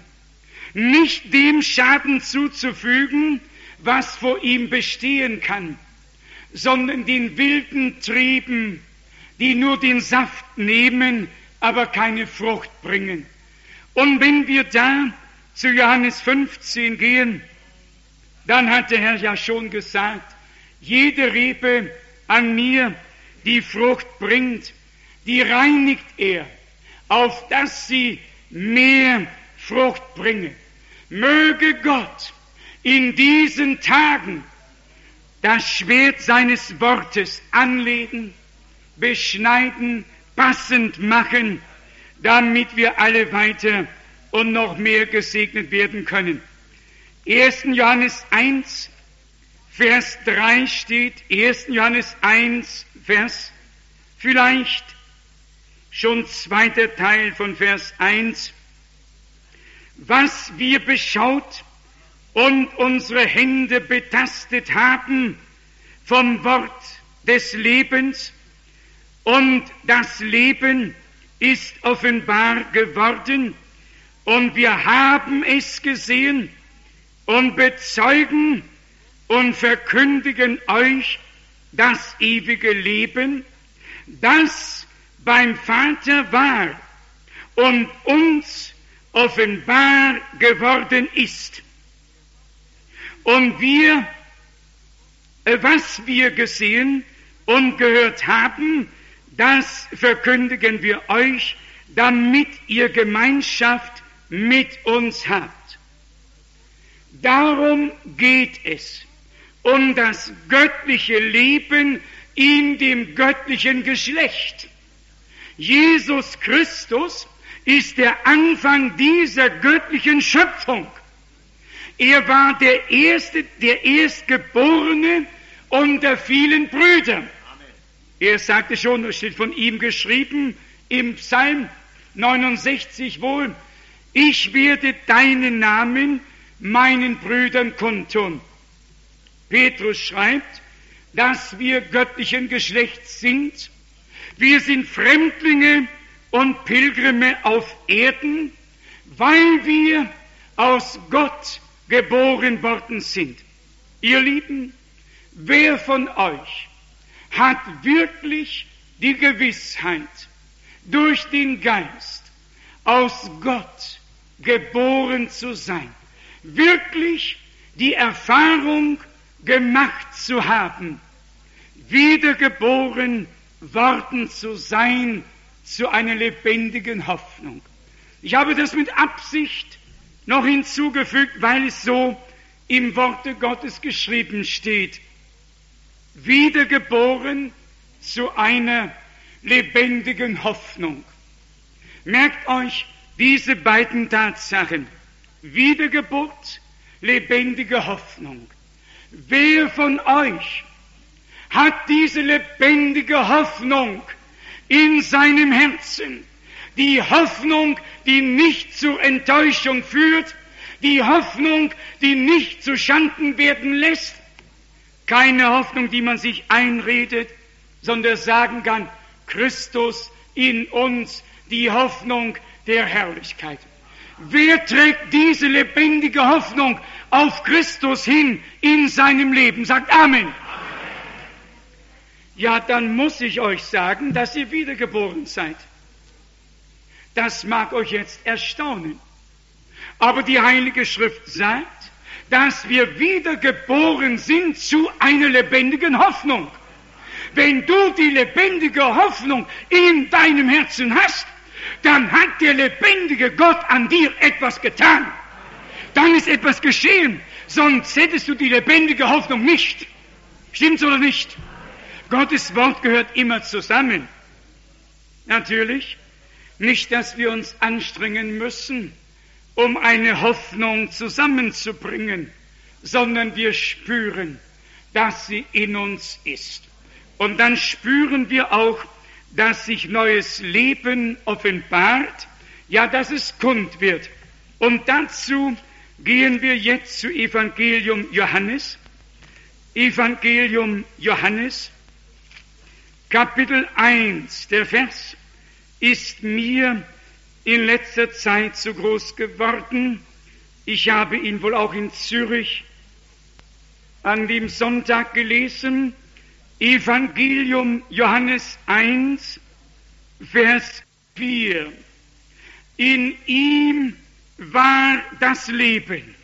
nicht dem Schaden zuzufügen, was vor ihm bestehen kann, sondern den wilden Trieben, die nur den Saft nehmen, aber keine Frucht bringen. Und wenn wir da zu Johannes fünfzehn gehen, dann hat der Herr ja schon gesagt, jede Rebe an mir, die Frucht bringt, die reinigt er, auf dass sie mehr Frucht bringe. Möge Gott in diesen Tagen das Schwert seines Wortes anlegen, beschneiden, passend machen, damit wir alle weiter und noch mehr gesegnet werden können. erster Johannes eins, Vers drei steht, erster Johannes eins, Vers, vielleicht schon zweiter Teil von Vers eins, was wir beschaut und unsere Hände betastet haben vom Wort des Lebens, und das Leben ist offenbar geworden, und wir haben es gesehen und bezeugen und verkündigen euch das ewige Leben, das beim Vater war und uns offenbar geworden ist. Und wir, was wir gesehen und gehört haben, das verkündigen wir euch, damit ihr Gemeinschaft mit uns habt. Darum geht es, um das göttliche Leben in dem göttlichen Geschlecht. Jesus Christus ist der Anfang dieser göttlichen Schöpfung. Er war der Erste, der Erstgeborene unter vielen Brüdern. Er sagte schon, es steht von ihm geschrieben, im Psalm neunundsechzig wohl, ich werde deinen Namen meinen Brüdern kundtun. Petrus schreibt, dass wir göttlichen Geschlechts sind. Wir sind Fremdlinge und Pilgrimme auf Erden, weil wir aus Gott geboren worden sind. Ihr Lieben, wer von euch hat wirklich die Gewissheit, durch den Geist aus Gott geboren zu sein, wirklich die Erfahrung gemacht zu haben, wiedergeboren worden zu sein zu einer lebendigen Hoffnung. Ich habe das mit Absicht noch hinzugefügt, weil es so im Worte Gottes geschrieben steht. Wiedergeboren zu einer lebendigen Hoffnung. Merkt euch diese beiden Tatsachen. Wiedergeburt, lebendige Hoffnung. Wer von euch hat diese lebendige Hoffnung in seinem Herzen? Die Hoffnung, die nicht zur Enttäuschung führt, die Hoffnung, die nicht zu Schanden werden lässt, keine Hoffnung, die man sich einredet, sondern sagen kann, Christus in uns, die Hoffnung der Herrlichkeit. Wer trägt diese lebendige Hoffnung auf Christus hin in seinem Leben? Sagt Amen. Amen. Ja, dann muss ich euch sagen, dass ihr wiedergeboren seid. Das mag euch jetzt erstaunen. Aber die Heilige Schrift sagt, dass wir wiedergeboren sind zu einer lebendigen Hoffnung. Wenn du die lebendige Hoffnung in deinem Herzen hast, dann hat der lebendige Gott an dir etwas getan. Dann ist etwas geschehen, sonst hättest du die lebendige Hoffnung nicht. Stimmt's oder nicht? Gottes Wort gehört immer zusammen. Natürlich nicht, dass wir uns anstrengen müssen, um eine Hoffnung zusammenzubringen, sondern wir spüren, dass sie in uns ist. Und dann spüren wir auch, dass sich neues Leben offenbart, ja, dass es kund wird. Und dazu gehen wir jetzt zu Evangelium Johannes. Evangelium Johannes, Kapitel eins, der Vers ist mir in letzter Zeit so groß geworden. Ich habe ihn wohl auch in Zürich an dem Sonntag gelesen. Evangelium Johannes eins, Vers vier. In ihm war das Leben.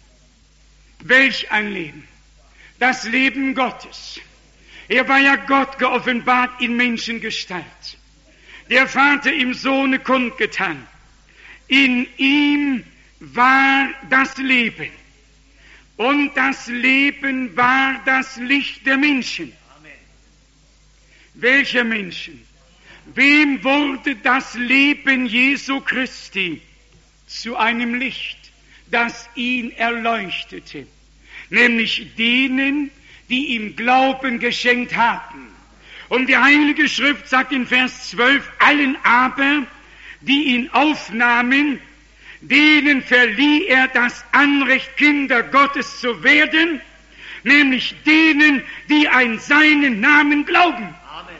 Welch ein Leben! Das Leben Gottes. Er war ja Gott geoffenbart in Menschengestalt. Der Vater im Sohne kundgetan. In ihm war das Leben. Und das Leben war das Licht der Menschen. Welcher Menschen? Wem wurde das Leben Jesu Christi zu einem Licht, das ihn erleuchtete? Nämlich denen, die ihm Glauben geschenkt haben. Und die Heilige Schrift sagt in Vers zwölf, allen aber, die ihn aufnahmen, denen verlieh er das Anrecht, Kinder Gottes zu werden, nämlich denen, die an seinen Namen glauben.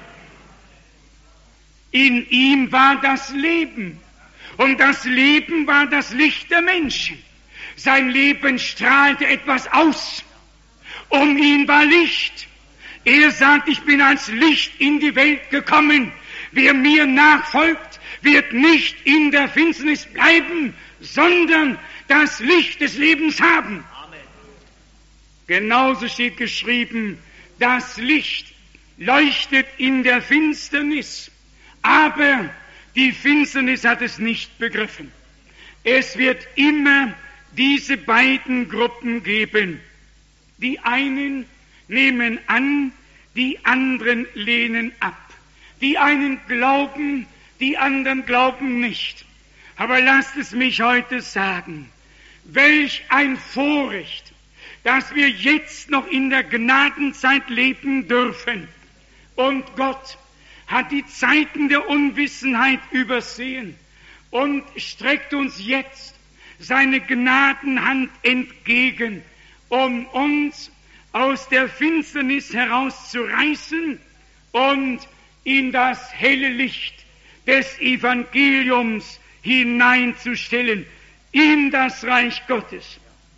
In ihm war das Leben, und das Leben war das Licht der Menschen. Sein Leben strahlte etwas aus, um ihn war Licht. Er sagt, ich bin als Licht in die Welt gekommen. Wer mir nachfolgt, wird nicht in der Finsternis bleiben, sondern das Licht des Lebens haben. Amen. Genauso steht geschrieben, das Licht leuchtet in der Finsternis. Aber die Finsternis hat es nicht begriffen. Es wird immer diese beiden Gruppen geben. Die einen nehmen an, die anderen lehnen ab. Die einen glauben, die anderen glauben nicht. Aber lasst es mich heute sagen, welch ein Vorrecht, dass wir jetzt noch in der Gnadenzeit leben dürfen. Und Gott hat die Zeiten der Unwissenheit übersehen und streckt uns jetzt seine Gnadenhand entgegen, um uns aus der Finsternis herauszureißen und in das helle Licht des Evangeliums hineinzustellen, in das Reich Gottes.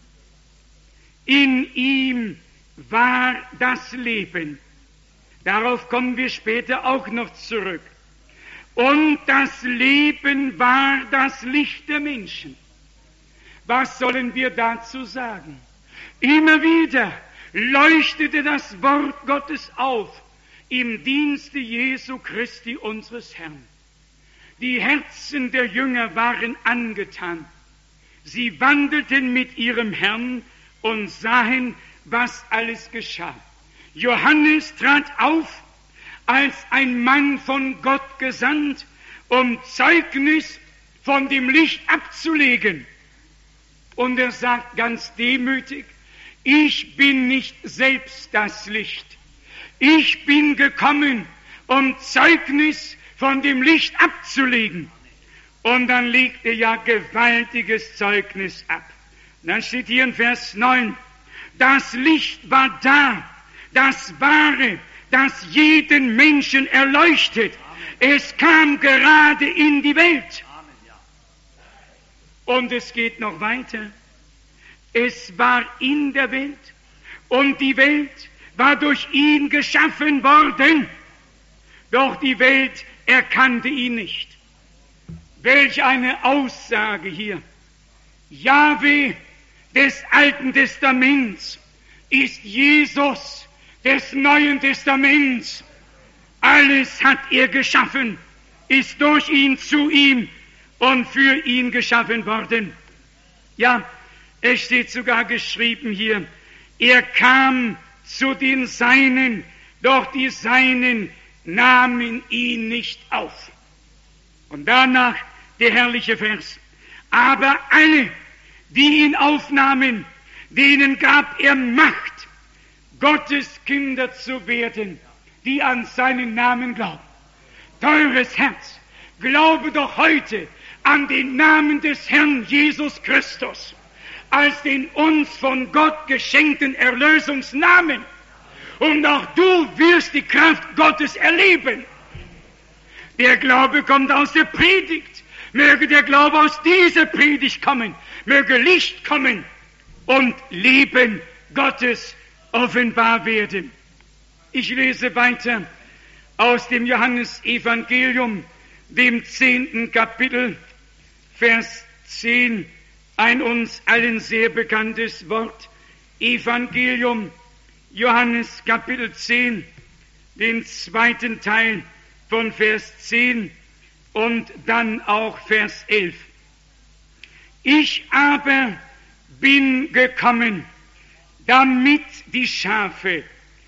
In ihm war das Leben. Darauf kommen wir später auch noch zurück. Und das Leben war das Licht der Menschen. Was sollen wir dazu sagen? Immer wieder leuchtete das Wort Gottes auf im Dienste Jesu Christi unseres Herrn. Die Herzen der Jünger waren angetan. Sie wandelten mit ihrem Herrn und sahen, was alles geschah. Johannes trat auf als ein Mann von Gott gesandt, um Zeugnis von dem Licht abzulegen. Und er sagt ganz demütig, ich bin nicht selbst das Licht. Ich bin gekommen, um Zeugnis von dem Licht abzulegen. Und dann legt er ja gewaltiges Zeugnis ab. Und dann steht hier in Vers neun, das Licht war da, das wahre, das jeden Menschen erleuchtet. Es kam gerade in die Welt. Und es geht noch weiter. Es war in der Welt und die Welt war durch ihn geschaffen worden. Doch die Welt erkannte ihn nicht. Welch eine Aussage hier. Jahwe des Alten Testaments ist Jesus des Neuen Testaments. Alles hat er geschaffen, ist durch ihn, zu ihm und für ihn geschaffen worden. Ja, es steht sogar geschrieben hier, er kam zu den Seinen, doch die Seinen nahmen ihn nicht auf. Und danach der herrliche Vers. Aber alle, die ihn aufnahmen, denen gab er Macht, Gottes Kinder zu werden, die an seinen Namen glauben. Teures Herz, glaube doch heute an den Namen des Herrn Jesus Christus, als den uns von Gott geschenkten Erlösungsnamen. Und auch du wirst die Kraft Gottes erleben. Der Glaube kommt aus der Predigt. Möge der Glaube aus dieser Predigt kommen. Möge Licht kommen und Leben Gottes offenbar werden. Ich lese weiter aus dem Johannesevangelium, dem zehnten Kapitel, Vers zehn, ein uns allen sehr bekanntes Wort. Evangelium, Johannes Kapitel zehn, den zweiten Teil von Vers zehn und dann auch Vers elf. Ich aber bin gekommen, damit die Schafe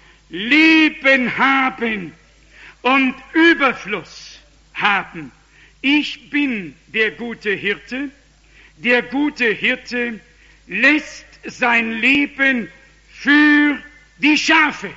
Leben haben und Überfluss haben. Ich bin der gute Hirte. Der gute Hirte lässt sein Leben für die Schafe.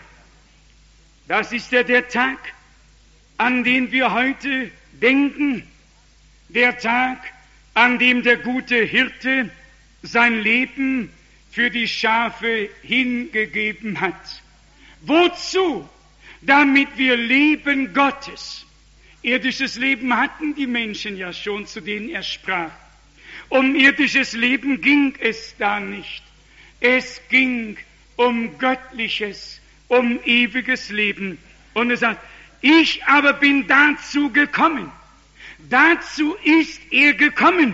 Das ist ja der Tag, an den wir heute denken. Der Tag, an dem der gute Hirte sein Leben für die Schafe hingegeben hat. Wozu? Damit wir Leben Gottes. Irdisches Leben hatten die Menschen ja schon, zu denen er sprach. Um irdisches Leben ging es da nicht. Es ging um göttliches, um ewiges Leben. Und er sagt, ich aber bin dazu gekommen. Dazu ist er gekommen,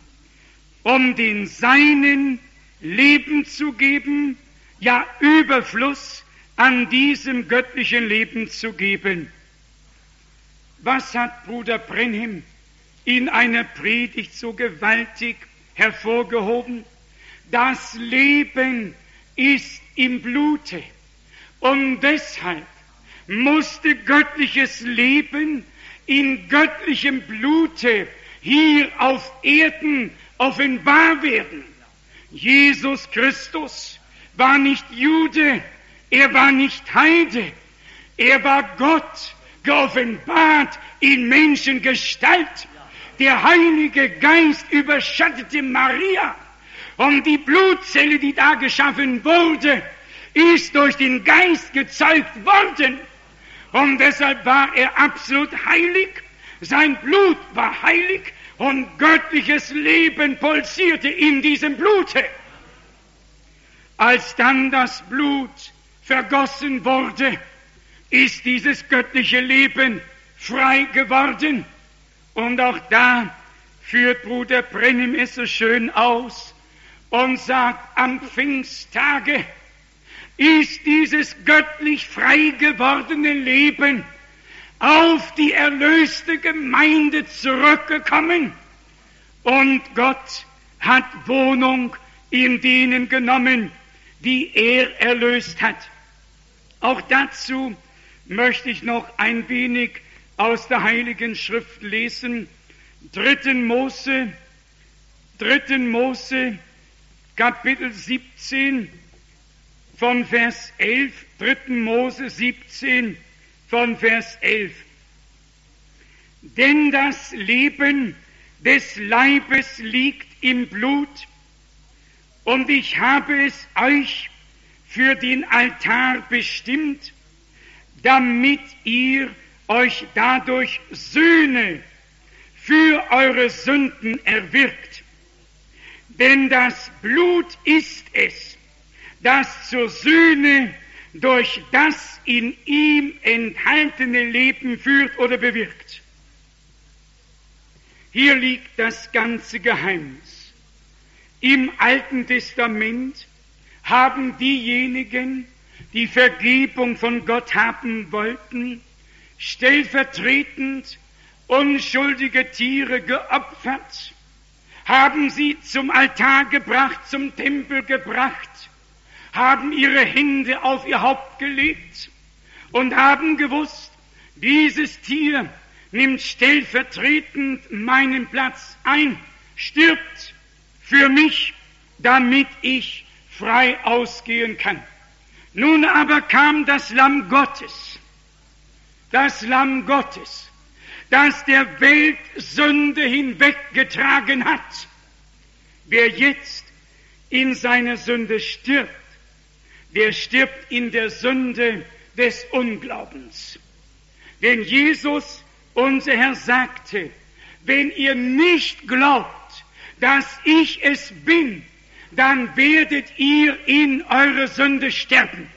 um den Seinen Leben zu geben, ja Überfluss an diesem göttlichen Leben zu geben. Was hat Bruder Branham in einer Predigt so gewaltig hervorgehoben? Das Leben ist im Blute und deshalb musste göttliches Leben in göttlichem Blute hier auf Erden offenbar werden. Jesus Christus war nicht Jude, er war nicht Heide, er war Gott, geoffenbart in Menschengestalt. Der Heilige Geist überschattete Maria und die Blutzelle, die da geschaffen wurde, ist durch den Geist gezeugt worden. Und deshalb war er absolut heilig, sein Blut war heilig und göttliches Leben pulsierte in diesem Blute. Als dann das Blut vergossen wurde, ist dieses göttliche Leben frei geworden. Und auch da führt Bruder Branham es so schön aus und sagt, am Pfingsttage ist dieses göttlich frei gewordene Leben auf die erlöste Gemeinde zurückgekommen und Gott hat Wohnung in denen genommen, die er erlöst hat. Auch dazu möchte ich noch ein wenig aus der Heiligen Schrift lesen. Dritten Mose, Dritten Mose, Kapitel siebzehn, von Vers elf, Dritten Mose siebzehn, von Vers elf. Denn das Leben des Leibes liegt im Blut, und ich habe es euch für den Altar bestimmt, damit ihr euch dadurch Sühne für eure Sünden erwirkt. Denn das Blut ist es, das zur Sühne durch das in ihm enthaltene Leben führt oder bewirkt. Hier liegt das ganze Geheimnis. Im Alten Testament haben diejenigen, die Vergebung von Gott haben wollten, stellvertretend unschuldige Tiere geopfert, haben sie zum Altar gebracht, zum Tempel gebracht, haben ihre Hände auf ihr Haupt gelegt und haben gewusst, dieses Tier nimmt stellvertretend meinen Platz ein, stirbt für mich, damit ich frei ausgehen kann. Nun aber kam das Lamm Gottes, das Lamm Gottes, das der Welt Sünde hinweggetragen hat. Wer jetzt in seiner Sünde stirbt, der stirbt in der Sünde des Unglaubens. Denn Jesus, unser Herr, sagte, wenn ihr nicht glaubt, dass ich es bin, dann werdet ihr in eure Sünde sterben.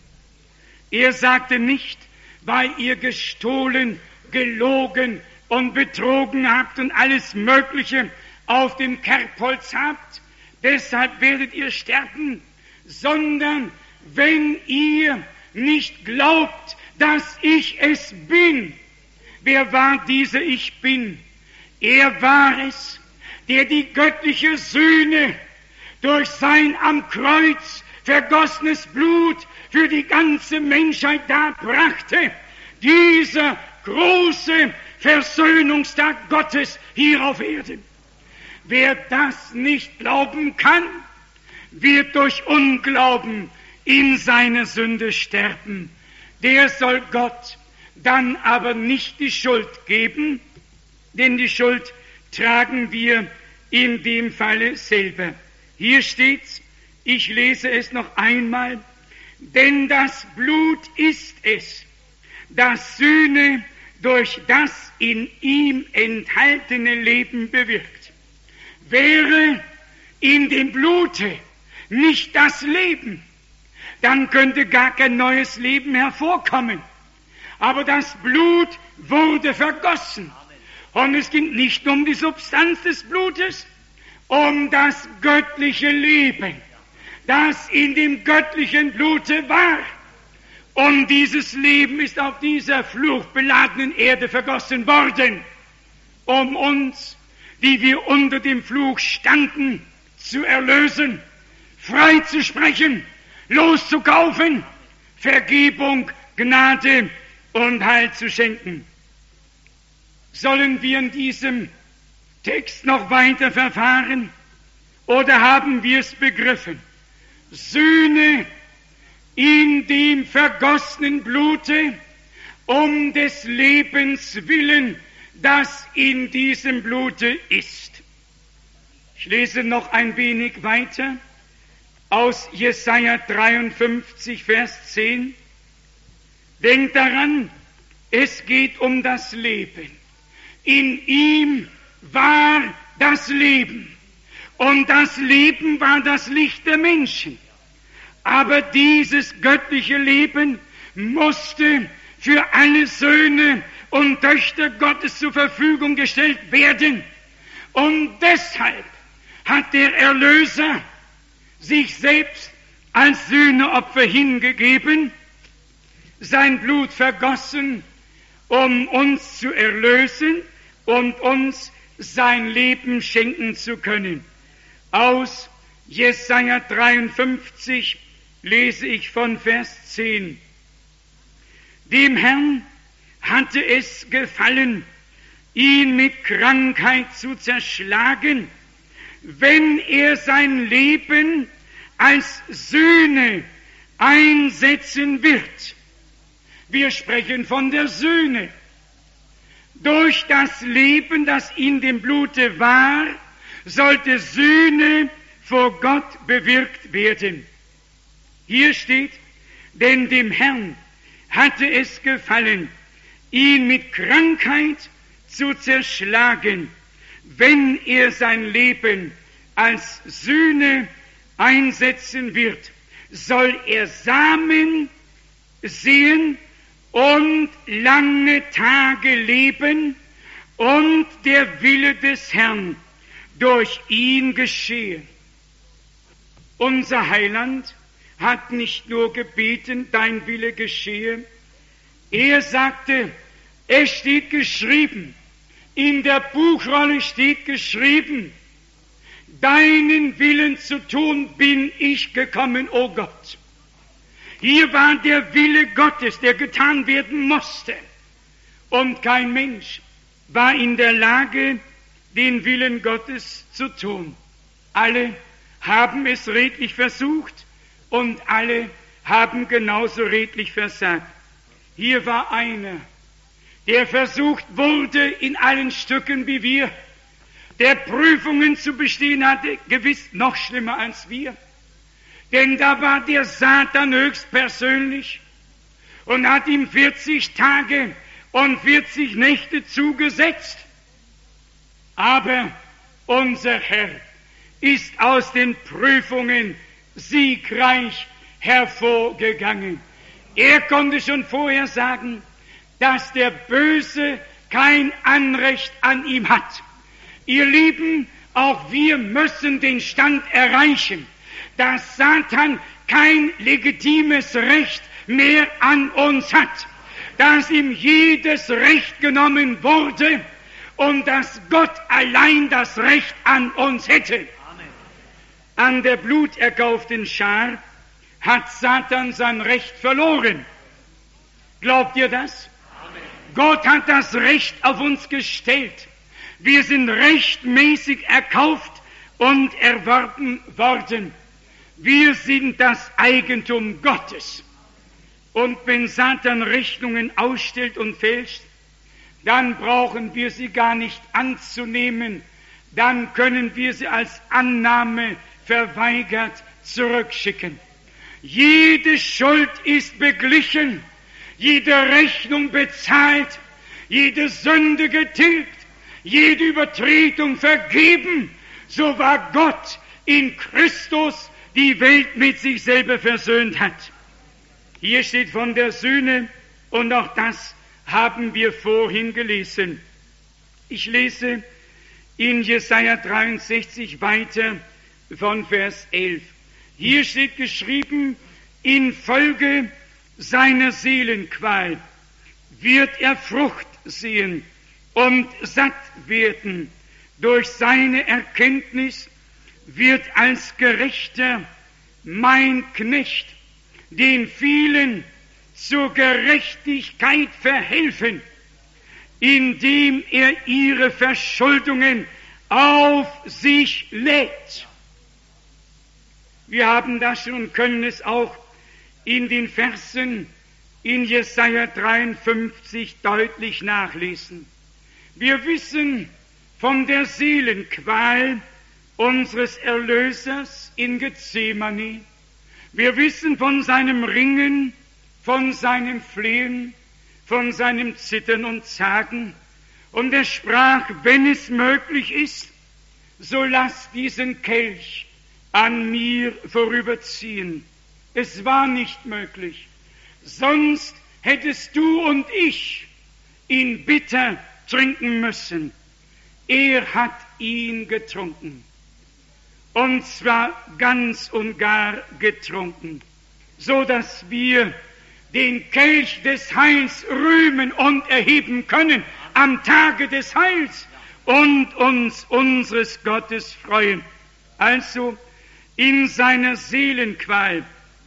Er sagte nicht, weil ihr gestohlen, gelogen und betrogen habt und alles Mögliche auf dem Kerbholz habt, deshalb werdet ihr sterben, sondern wenn ihr nicht glaubt, dass ich es bin. Wer war dieser Ich Bin? Er war es, der die göttliche Sühne durch sein am Kreuz vergossenes Blut für die ganze Menschheit darbrachte. Dieser große Versöhnungstag Gottes hier auf Erden. Wer das nicht glauben kann, wird durch Unglauben in seiner Sünde sterben. Der soll Gott dann aber nicht die Schuld geben, denn die Schuld tragen wir in dem Falle selber. Hier steht's, ich lese es noch einmal, denn das Blut ist es, das Sühne durch das in ihm enthaltene Leben bewirkt. Wäre in dem Blute nicht das Leben, dann könnte gar kein neues Leben hervorkommen. Aber das Blut wurde vergossen. Und es ging nicht um die Substanz des Blutes, um das göttliche Leben, das in dem göttlichen Blute war. Und dieses Leben ist auf dieser fluchbeladenen Erde vergossen worden, um uns, die wir unter dem Fluch standen, zu erlösen, frei zu sprechen, loszukaufen, Vergebung, Gnade und Heil zu schenken. Sollen wir in diesem Text noch weiter verfahren oder haben wir es begriffen? Sühne in dem vergossenen Blute, um des Lebens willen, das in diesem Blute ist. Ich lese noch ein wenig weiter aus Jesaja dreiundfünfzig, Vers zehn. Denkt daran, es geht um das Leben. In ihm war das Leben. Und das Leben war das Licht der Menschen. Aber dieses göttliche Leben musste für alle Söhne und Töchter Gottes zur Verfügung gestellt werden. Und deshalb hat der Erlöser sich selbst als Sühneopfer hingegeben, sein Blut vergossen, um uns zu erlösen und uns sein Leben schenken zu können. Aus Jesaja dreiundfünfzig lese ich von Vers zehn. Dem Herrn hatte es gefallen, ihn mit Krankheit zu zerschlagen, wenn er sein Leben als Sühne einsetzen wird. Wir sprechen von der Sühne. Durch das Leben, das in dem Blute war, sollte Sühne vor Gott bewirkt werden. Hier steht, denn dem Herrn hatte es gefallen, ihn mit Krankheit zu zerschlagen, wenn er sein Leben als Sühne einsetzen wird, soll er Samen sehen und lange Tage leben und der Wille des Herrn durch ihn geschehe. Unser Heiland hat nicht nur gebeten, dein Wille geschehe, er sagte, es steht geschrieben, in der Buchrolle steht geschrieben, deinen Willen zu tun bin ich gekommen, o Gott. Hier war der Wille Gottes, der getan werden musste. Und kein Mensch war in der Lage, den Willen Gottes zu tun. Alle haben es redlich versucht und alle haben genauso redlich versagt. Hier war einer, der versucht wurde in allen Stücken wie wir, der Prüfungen zu bestehen hatte, gewiss noch schlimmer als wir. Denn da war der Satan höchstpersönlich und hat ihm vierzig Tage und vierzig Nächte zugesetzt. Aber unser Herr ist aus den Prüfungen siegreich hervorgegangen. Er konnte schon vorher sagen, dass der Böse kein Anrecht an ihm hat. Ihr Lieben, auch wir müssen den Stand erreichen, dass Satan kein legitimes Recht mehr an uns hat, dass ihm jedes Recht genommen wurde und dass Gott allein das Recht an uns hätte. Amen. An der bluterkauften Schar hat Satan sein Recht verloren. Glaubt ihr das? Amen. Gott hat das Recht auf uns gestellt. Wir sind rechtmäßig erkauft und erworben worden. Wir sind das Eigentum Gottes. Und wenn Satan Rechnungen ausstellt und fälscht, dann brauchen wir sie gar nicht anzunehmen. Dann können wir sie als Annahme verweigert zurückschicken. Jede Schuld ist beglichen, jede Rechnung bezahlt, jede Sünde getilgt, jede Übertretung vergeben. So war Gott in Christus die Welt mit sich selber versöhnt hat. Hier steht von der Sühne und auch das haben wir vorhin gelesen. Ich lese in Jesaja dreiundsechzig weiter von Vers elf. Hier steht geschrieben, infolge seiner Seelenqual wird er Frucht sehen und satt werden. Durch seine Erkenntnis wird als Gerechter mein Knecht den vielen zur Gerechtigkeit verhelfen, indem er ihre Verschuldungen auf sich lädt. Wir haben das schon und können es auch in den Versen in Jesaja dreiundfünfzig deutlich nachlesen. Wir wissen von der Seelenqual unseres Erlösers in Gethsemane. Wir wissen von seinem Ringen, von seinem Flehen, von seinem Zittern und Zagen. Und er sprach, wenn es möglich ist, so lass diesen Kelch an mir vorüberziehen. Es war nicht möglich. Sonst hättest du und ich ihn bitter trinken müssen. Er hat ihn getrunken. Und zwar ganz und gar getrunken, so dass wir den Kelch des Heils rühmen und erheben können am Tage des Heils und uns unseres Gottes freuen. Also in seiner Seelenqual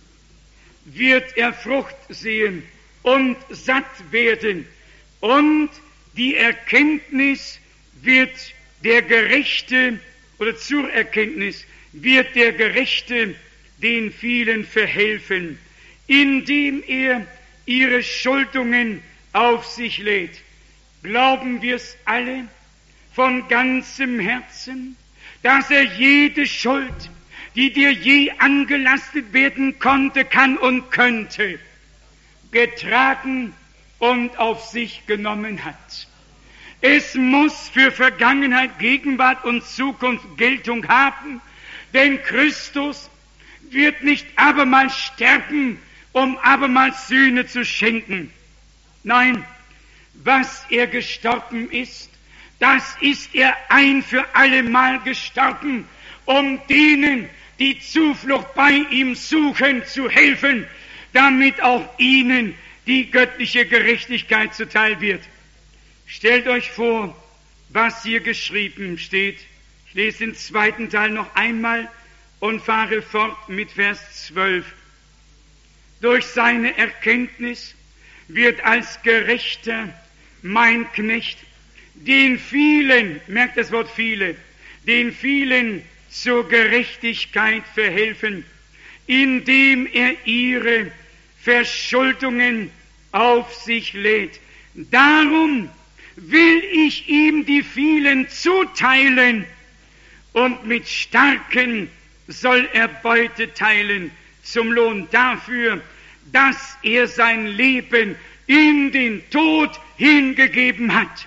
wird er Frucht sehen und satt werden, und die Erkenntnis wird der Gerechte, oder zur Erkenntnis wird der Gerechte den vielen verhelfen, indem er ihre Schuldungen auf sich lädt. Glauben wir es alle von ganzem Herzen, dass er jede Schuld, die dir je angelastet werden konnte, kann und könnte, getragen und auf sich genommen hat. Es muss für Vergangenheit, Gegenwart und Zukunft Geltung haben, denn Christus wird nicht abermals sterben, um abermals Sühne zu schenken. Nein, was er gestorben ist, das ist er ein für allemal gestorben, um denen, die Zuflucht bei ihm suchen, zu helfen, damit auch ihnen die göttliche Gerechtigkeit zuteil wird. Stellt euch vor, was hier geschrieben steht. Ich lese den zweiten Teil noch einmal und fahre fort mit Vers zwölf. Durch seine Erkenntnis wird als Gerechter mein Knecht den vielen, merkt das Wort viele, den vielen zur Gerechtigkeit verhelfen, indem er ihre Verschuldungen auf sich lädt. Darum will ich ihm die vielen zuteilen, und mit Starken soll er Beute teilen zum Lohn dafür, dass er sein Leben in den Tod hingegeben hat.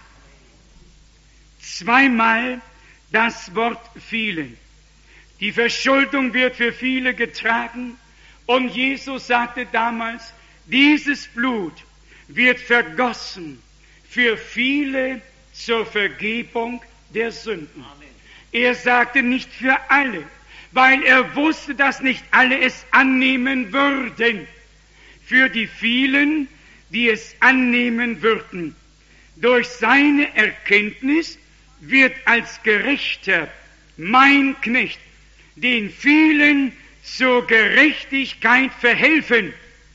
Zweimal das Wort vielen. Die Verschuldung wird für viele getragen, und Jesus sagte damals, dieses Blut wird vergossen für viele zur Vergebung der Sünden. Amen. Er sagte nicht für alle, weil er wusste, dass nicht alle es annehmen würden. Für die vielen, die es annehmen würden. Durch seine Erkenntnis wird als Gerechter mein Knecht den vielen zur Gerechtigkeit verhelfen,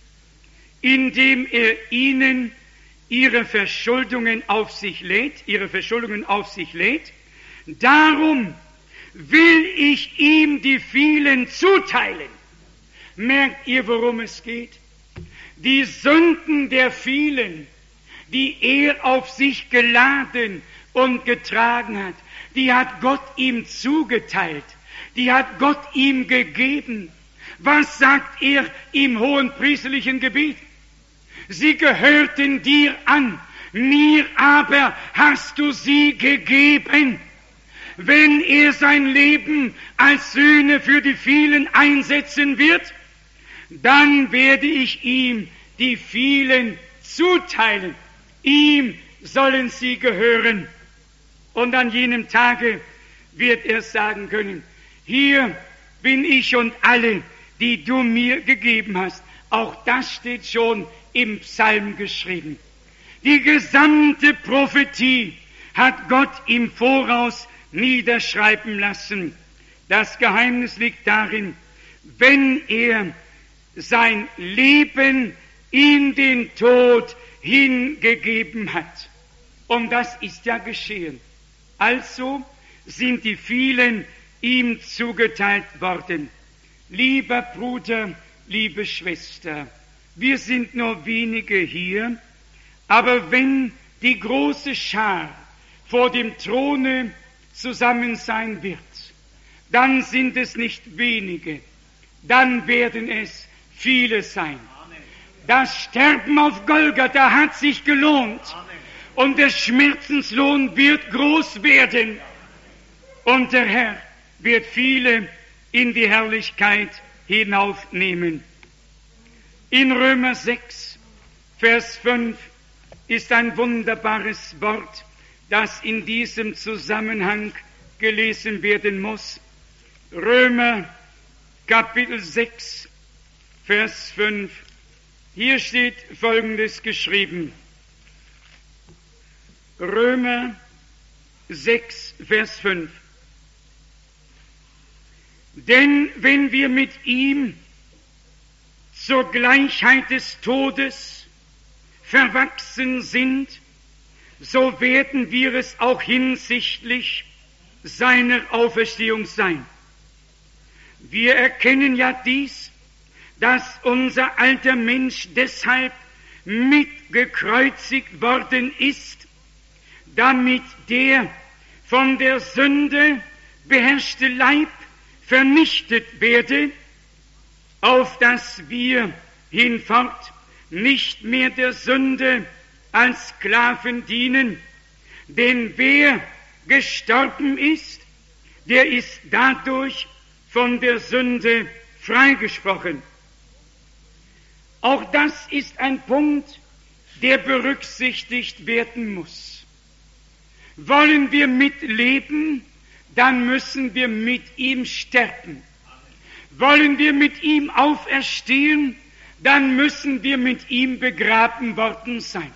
indem er ihnen ihre Verschuldungen auf sich lädt, ihre Verschuldungen auf sich lädt. Darum will ich ihm die vielen zuteilen. Merkt ihr, worum es geht? Die Sünden der vielen, die er auf sich geladen und getragen hat, die hat Gott ihm zugeteilt, die hat Gott ihm gegeben. Was sagt er im hohenpriesterlichen Gebet? Sie gehörten dir an, mir aber hast du sie gegeben. Wenn er sein Leben als Sühne für die vielen einsetzen wird, dann werde ich ihm die vielen zuteilen. Ihm sollen sie gehören. Und an jenem Tage wird er sagen können, hier bin ich und alle, die du mir gegeben hast. Auch das steht schon im Psalm geschrieben. Die gesamte Prophetie hat Gott im Voraus niederschreiben lassen. Das Geheimnis liegt darin, wenn er sein Leben in den Tod hingegeben hat. Und das ist ja geschehen. Also sind die vielen ihm zugeteilt worden. Lieber Bruder, liebe Schwester, wir sind nur wenige hier, aber wenn die große Schar vor dem Throne zusammen sein wird, dann sind es nicht wenige, dann werden es viele sein. Das Sterben auf Golgatha hat sich gelohnt und der Schmerzenslohn wird groß werden und der Herr wird viele in die Herrlichkeit hinaufnehmen. In Römer sechs, Vers fünf ist ein wunderbares Wort, das in diesem Zusammenhang gelesen werden muss. Römer Kapitel sechs, Vers fünf. Hier steht Folgendes geschrieben. Römer sechs, Vers fünf. Denn wenn wir mit ihm zur Gleichheit des Todes verwachsen sind, so werden wir es auch hinsichtlich seiner Auferstehung sein. Wir erkennen ja dies, dass unser alter Mensch deshalb mitgekreuzigt worden ist, damit der von der Sünde beherrschte Leib vernichtet werde, auf dass wir hinfort nicht mehr der Sünde als Sklaven dienen, denn wer gestorben ist, der ist dadurch von der Sünde freigesprochen. Auch das ist ein Punkt, der berücksichtigt werden muss. Wollen wir mitleben, dann müssen wir mit ihm sterben. Wollen wir mit ihm auferstehen, dann müssen wir mit ihm begraben worden sein.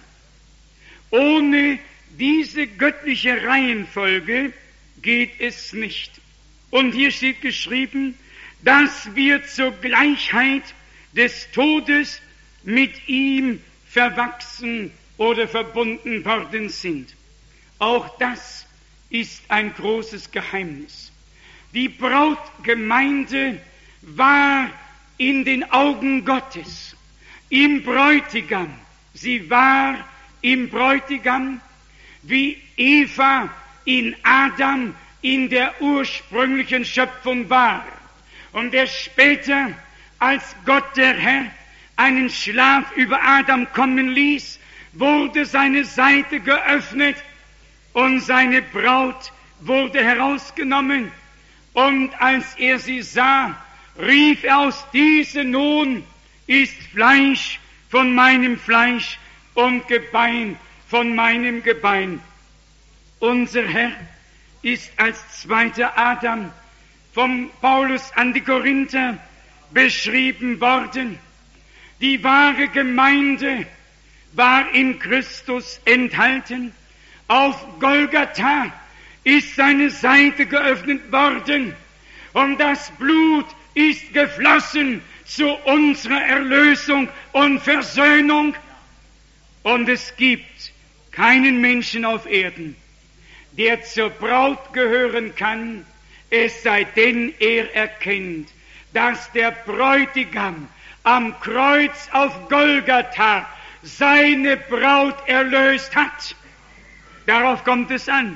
Ohne diese göttliche Reihenfolge geht es nicht. Und hier steht geschrieben, dass wir zur Gleichheit des Todes mit ihm verwachsen oder verbunden worden sind. Auch das ist ein großes Geheimnis. Die Brautgemeinde war in den Augen Gottes im Bräutigam. Sie war im Bräutigam, wie Eva in Adam in der ursprünglichen Schöpfung war. Und erst später, als Gott der Herr einen Schlaf über Adam kommen ließ, wurde seine Seite geöffnet und seine Braut wurde herausgenommen. Und als er sie sah, rief er aus, diese nun ist Fleisch von meinem Fleisch und Gebein von meinem Gebein. Unser Herr ist als zweiter Adam vom Paulus an die Korinther beschrieben worden. Die wahre Gemeinde war in Christus enthalten. Auf Golgatha ist seine Seite geöffnet worden und das Blut ist geflossen zu unserer Erlösung und Versöhnung. Und es gibt keinen Menschen auf Erden, der zur Braut gehören kann, es sei denn, er erkennt, dass der Bräutigam am Kreuz auf Golgatha seine Braut erlöst hat. Darauf kommt es an.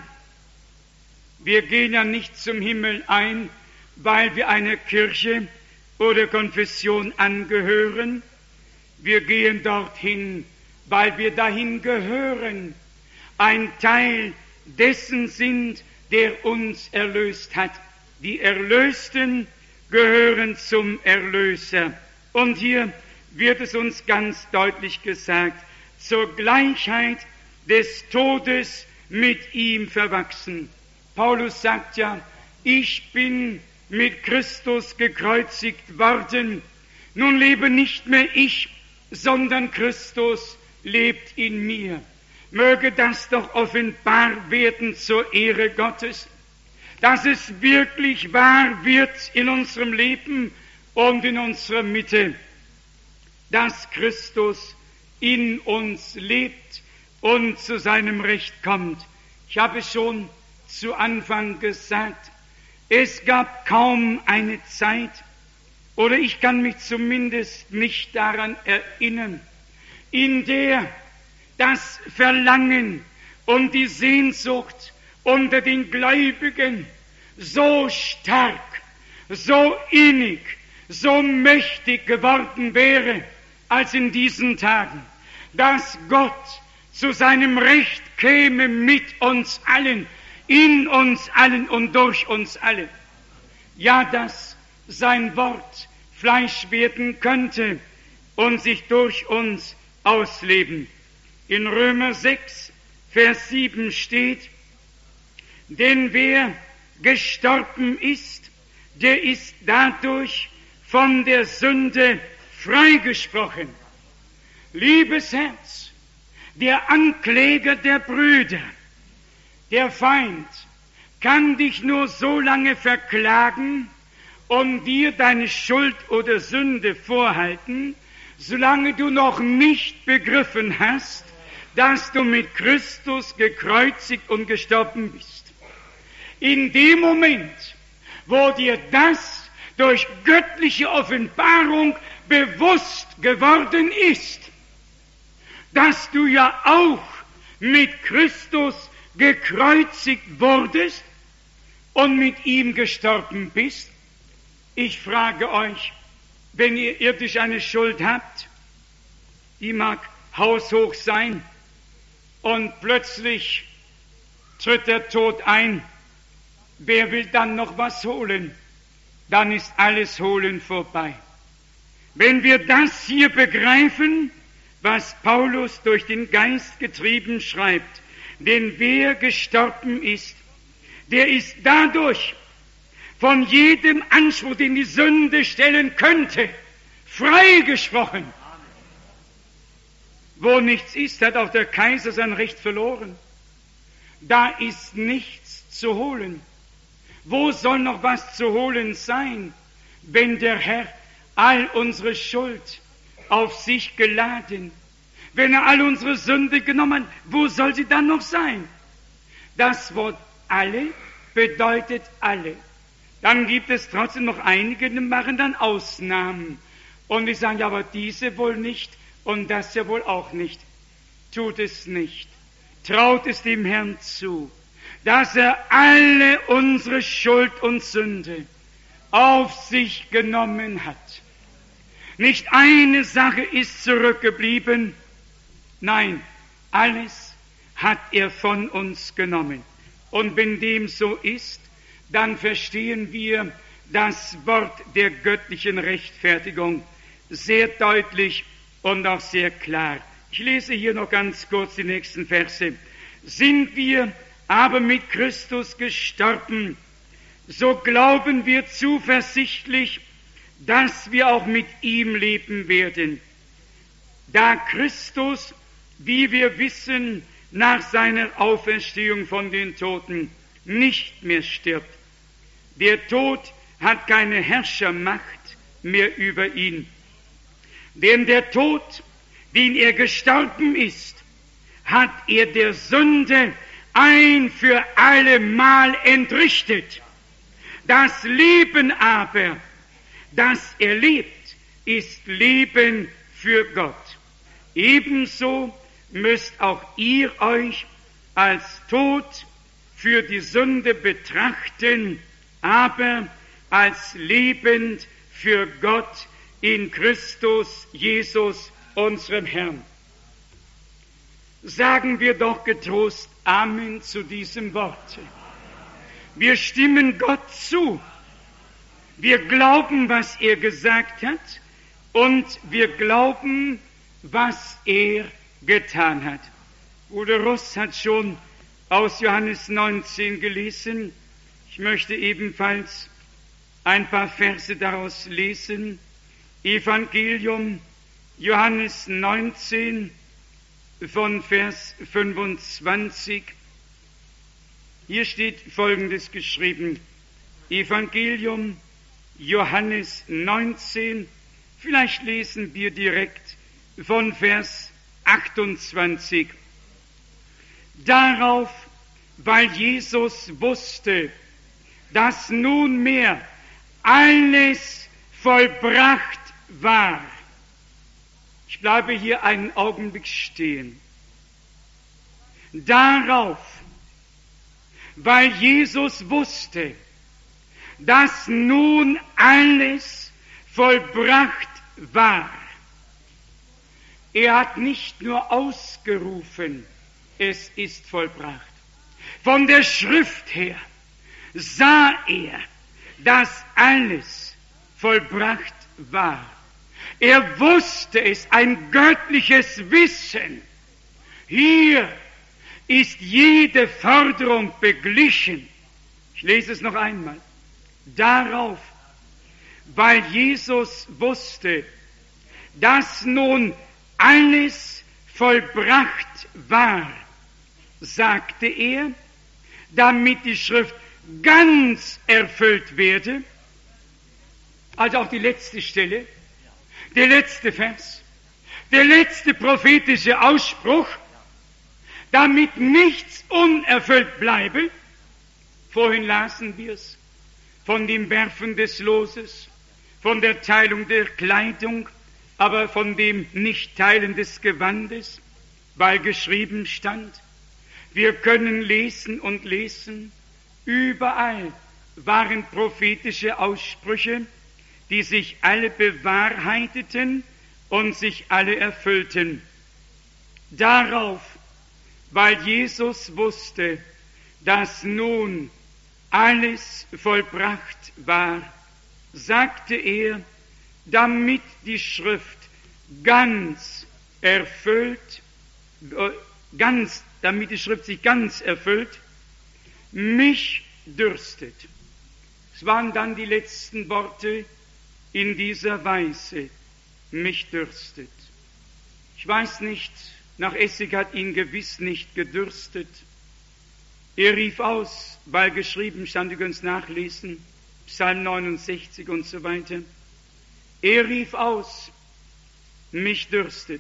Wir gehen ja nicht zum Himmel ein, weil wir einer Kirche oder Konfession angehören. Wir gehen dorthin, weil wir dahin gehören, ein Teil dessen sind, der uns erlöst hat. Die Erlösten gehören zum Erlöser. Und hier wird es uns ganz deutlich gesagt, zur Gleichheit des Todes mit ihm verwachsen. Paulus sagt ja, ich bin mit Christus gekreuzigt worden. Nun lebe nicht mehr ich, sondern Christus lebt in mir. Möge das doch offenbar werden zur Ehre Gottes, dass es wirklich wahr wird in unserem Leben und in unserer Mitte, dass Christus in uns lebt und zu seinem Recht kommt. Ich habe schon zu Anfang gesagt, es gab kaum eine Zeit, oder ich kann mich zumindest nicht daran erinnern, in der das Verlangen und die Sehnsucht unter den Gläubigen so stark, so innig, so mächtig geworden wäre, als in diesen Tagen, dass Gott zu seinem Recht käme mit uns allen, in uns allen und durch uns alle. Ja, dass sein Wort Fleisch werden könnte und sich durch uns ausleben. In Römer sechs, Vers sieben steht, denn wer gestorben ist, der ist dadurch von der Sünde freigesprochen. Liebes Herz, der Ankläger der Brüder, der Feind, kann dich nur so lange verklagen und dir deine Schuld oder Sünde vorhalten, solange du noch nicht begriffen hast, dass du mit Christus gekreuzigt und gestorben bist. In dem Moment, wo dir das durch göttliche Offenbarung bewusst geworden ist, dass du ja auch mit Christus gekreuzigt wurdest und mit ihm gestorben bist. Ich frage euch, wenn ihr irdisch eine Schuld habt, die mag haushoch sein und plötzlich tritt der Tod ein. Wer will dann noch was holen? Dann ist alles Holen vorbei. Wenn wir das hier begreifen, was Paulus durch den Geist getrieben schreibt, denn wer gestorben ist, der ist dadurch von jedem Anspruch, den die Sünde stellen könnte, freigesprochen. Wo nichts ist, hat auch der Kaiser sein Recht verloren. Da ist nichts zu holen. Wo soll noch was zu holen sein, wenn der Herr all unsere Schuld auf sich geladen, wenn er all unsere Sünde genommen hat, wo soll sie dann noch sein? Das Wort alle bedeutet alle. Dann gibt es trotzdem noch einige, die machen dann Ausnahmen. Und die sagen, ja, aber diese wohl nicht und das ja wohl auch nicht. Tut es nicht. Traut es dem Herrn zu, dass er alle unsere Schuld und Sünde auf sich genommen hat. Nicht eine Sache ist zurückgeblieben. Nein, alles hat er von uns genommen. Und wenn dem so ist, dann verstehen wir das Wort der göttlichen Rechtfertigung sehr deutlich und auch sehr klar. Ich lese hier noch ganz kurz die nächsten Verse. Sind wir aber mit Christus gestorben, so glauben wir zuversichtlich, dass wir auch mit ihm leben werden. Da Christus, wie wir wissen, nach seiner Auferstehung von den Toten nicht mehr stirbt. Der Tod hat keine Herrschermacht mehr über ihn. Denn der Tod, den er gestorben ist, hat er der Sünde ein für allemal entrichtet. Das Leben aber, das er lebt, ist Leben für Gott. Ebenso müsst auch ihr euch als tot für die Sünde betrachten, aber als lebend für Gott in Christus Jesus, unserem Herrn. Sagen wir doch getrost Amen zu diesem Wort. Wir stimmen Gott zu. Wir glauben, was er gesagt hat, und wir glauben, was er getan hat. Bruder Ross hat schon aus Johannes neunzehn gelesen. Ich möchte ebenfalls ein paar Verse daraus lesen. Evangelium Johannes neunzehn von Vers fünfundzwanzig. Hier steht Folgendes geschrieben. Evangelium Johannes neunzehn. Vielleicht lesen wir direkt von Vers achtundzwanzig. Darauf, weil Jesus wusste, dass nunmehr alles vollbracht war. Ich bleibe hier einen Augenblick stehen. Darauf, weil Jesus wusste, dass nun alles vollbracht war. Er hat nicht nur ausgerufen, es ist vollbracht. Von der Schrift her sah er, dass alles vollbracht war. Er wusste es, ein göttliches Wissen. Hier ist jede Forderung beglichen. Ich lese es noch einmal. Darauf, weil Jesus wusste, dass nun alles vollbracht war, sagte er, damit die Schrift ganz erfüllt werde. Also auch die letzte Stelle, der letzte Vers, der letzte prophetische Ausspruch, damit nichts unerfüllt bleibe. Vorhin lasen wir es von dem Werfen des Loses, von der Teilung der Kleidung, aber von dem Nichtteilen des Gewandes, weil geschrieben stand. Wir können lesen und lesen, überall waren prophetische Aussprüche, die sich alle bewahrheiteten und sich alle erfüllten. Darauf, weil Jesus wusste, dass nun alles vollbracht war, sagte er, damit die Schrift ganz erfüllt, ganz, damit die Schrift sich ganz erfüllt, mich dürstet. Es waren dann die letzten Worte in dieser Weise, mich dürstet. Ich weiß nicht, nach Essig hat ihn gewiss nicht gedürstet. Er rief aus, weil geschrieben stand, ihr könnt es nachlesen, Psalm neunundsechzig und so weiter. Er rief aus, mich dürstet.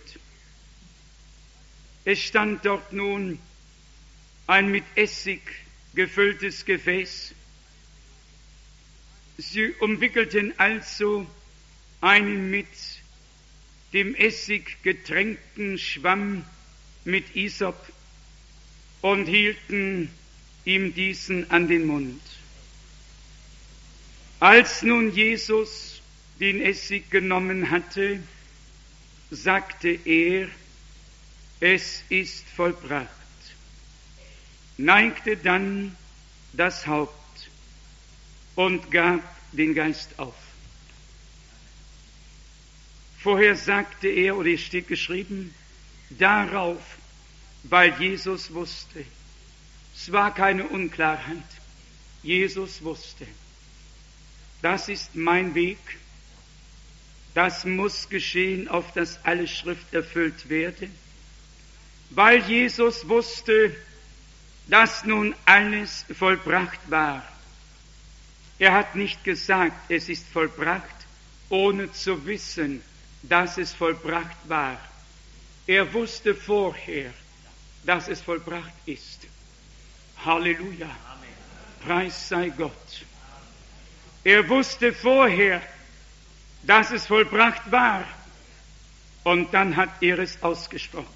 Es stand dort nun ein mit Essig gefülltes Gefäß. Sie umwickelten also einen mit dem Essig getränkten Schwamm mit Isop und hielten ihm diesen an den Mund. Als nun Jesus den Essig genommen hatte, sagte er, es ist vollbracht, neigte dann das Haupt und gab den Geist auf. Vorher sagte er, oder es steht geschrieben, darauf, weil Jesus wusste. Es war keine Unklarheit. Jesus wusste. Das ist mein Weg. Das muss geschehen, auf das alle Schrift erfüllt werde. Weil Jesus wusste, dass nun alles vollbracht war. Er hat nicht gesagt, es ist vollbracht, ohne zu wissen, dass es vollbracht war. Er wusste vorher, dass es vollbracht ist. Halleluja. Preis sei Gott. Er wusste vorher, dass es vollbracht war. Und dann hat er es ausgesprochen.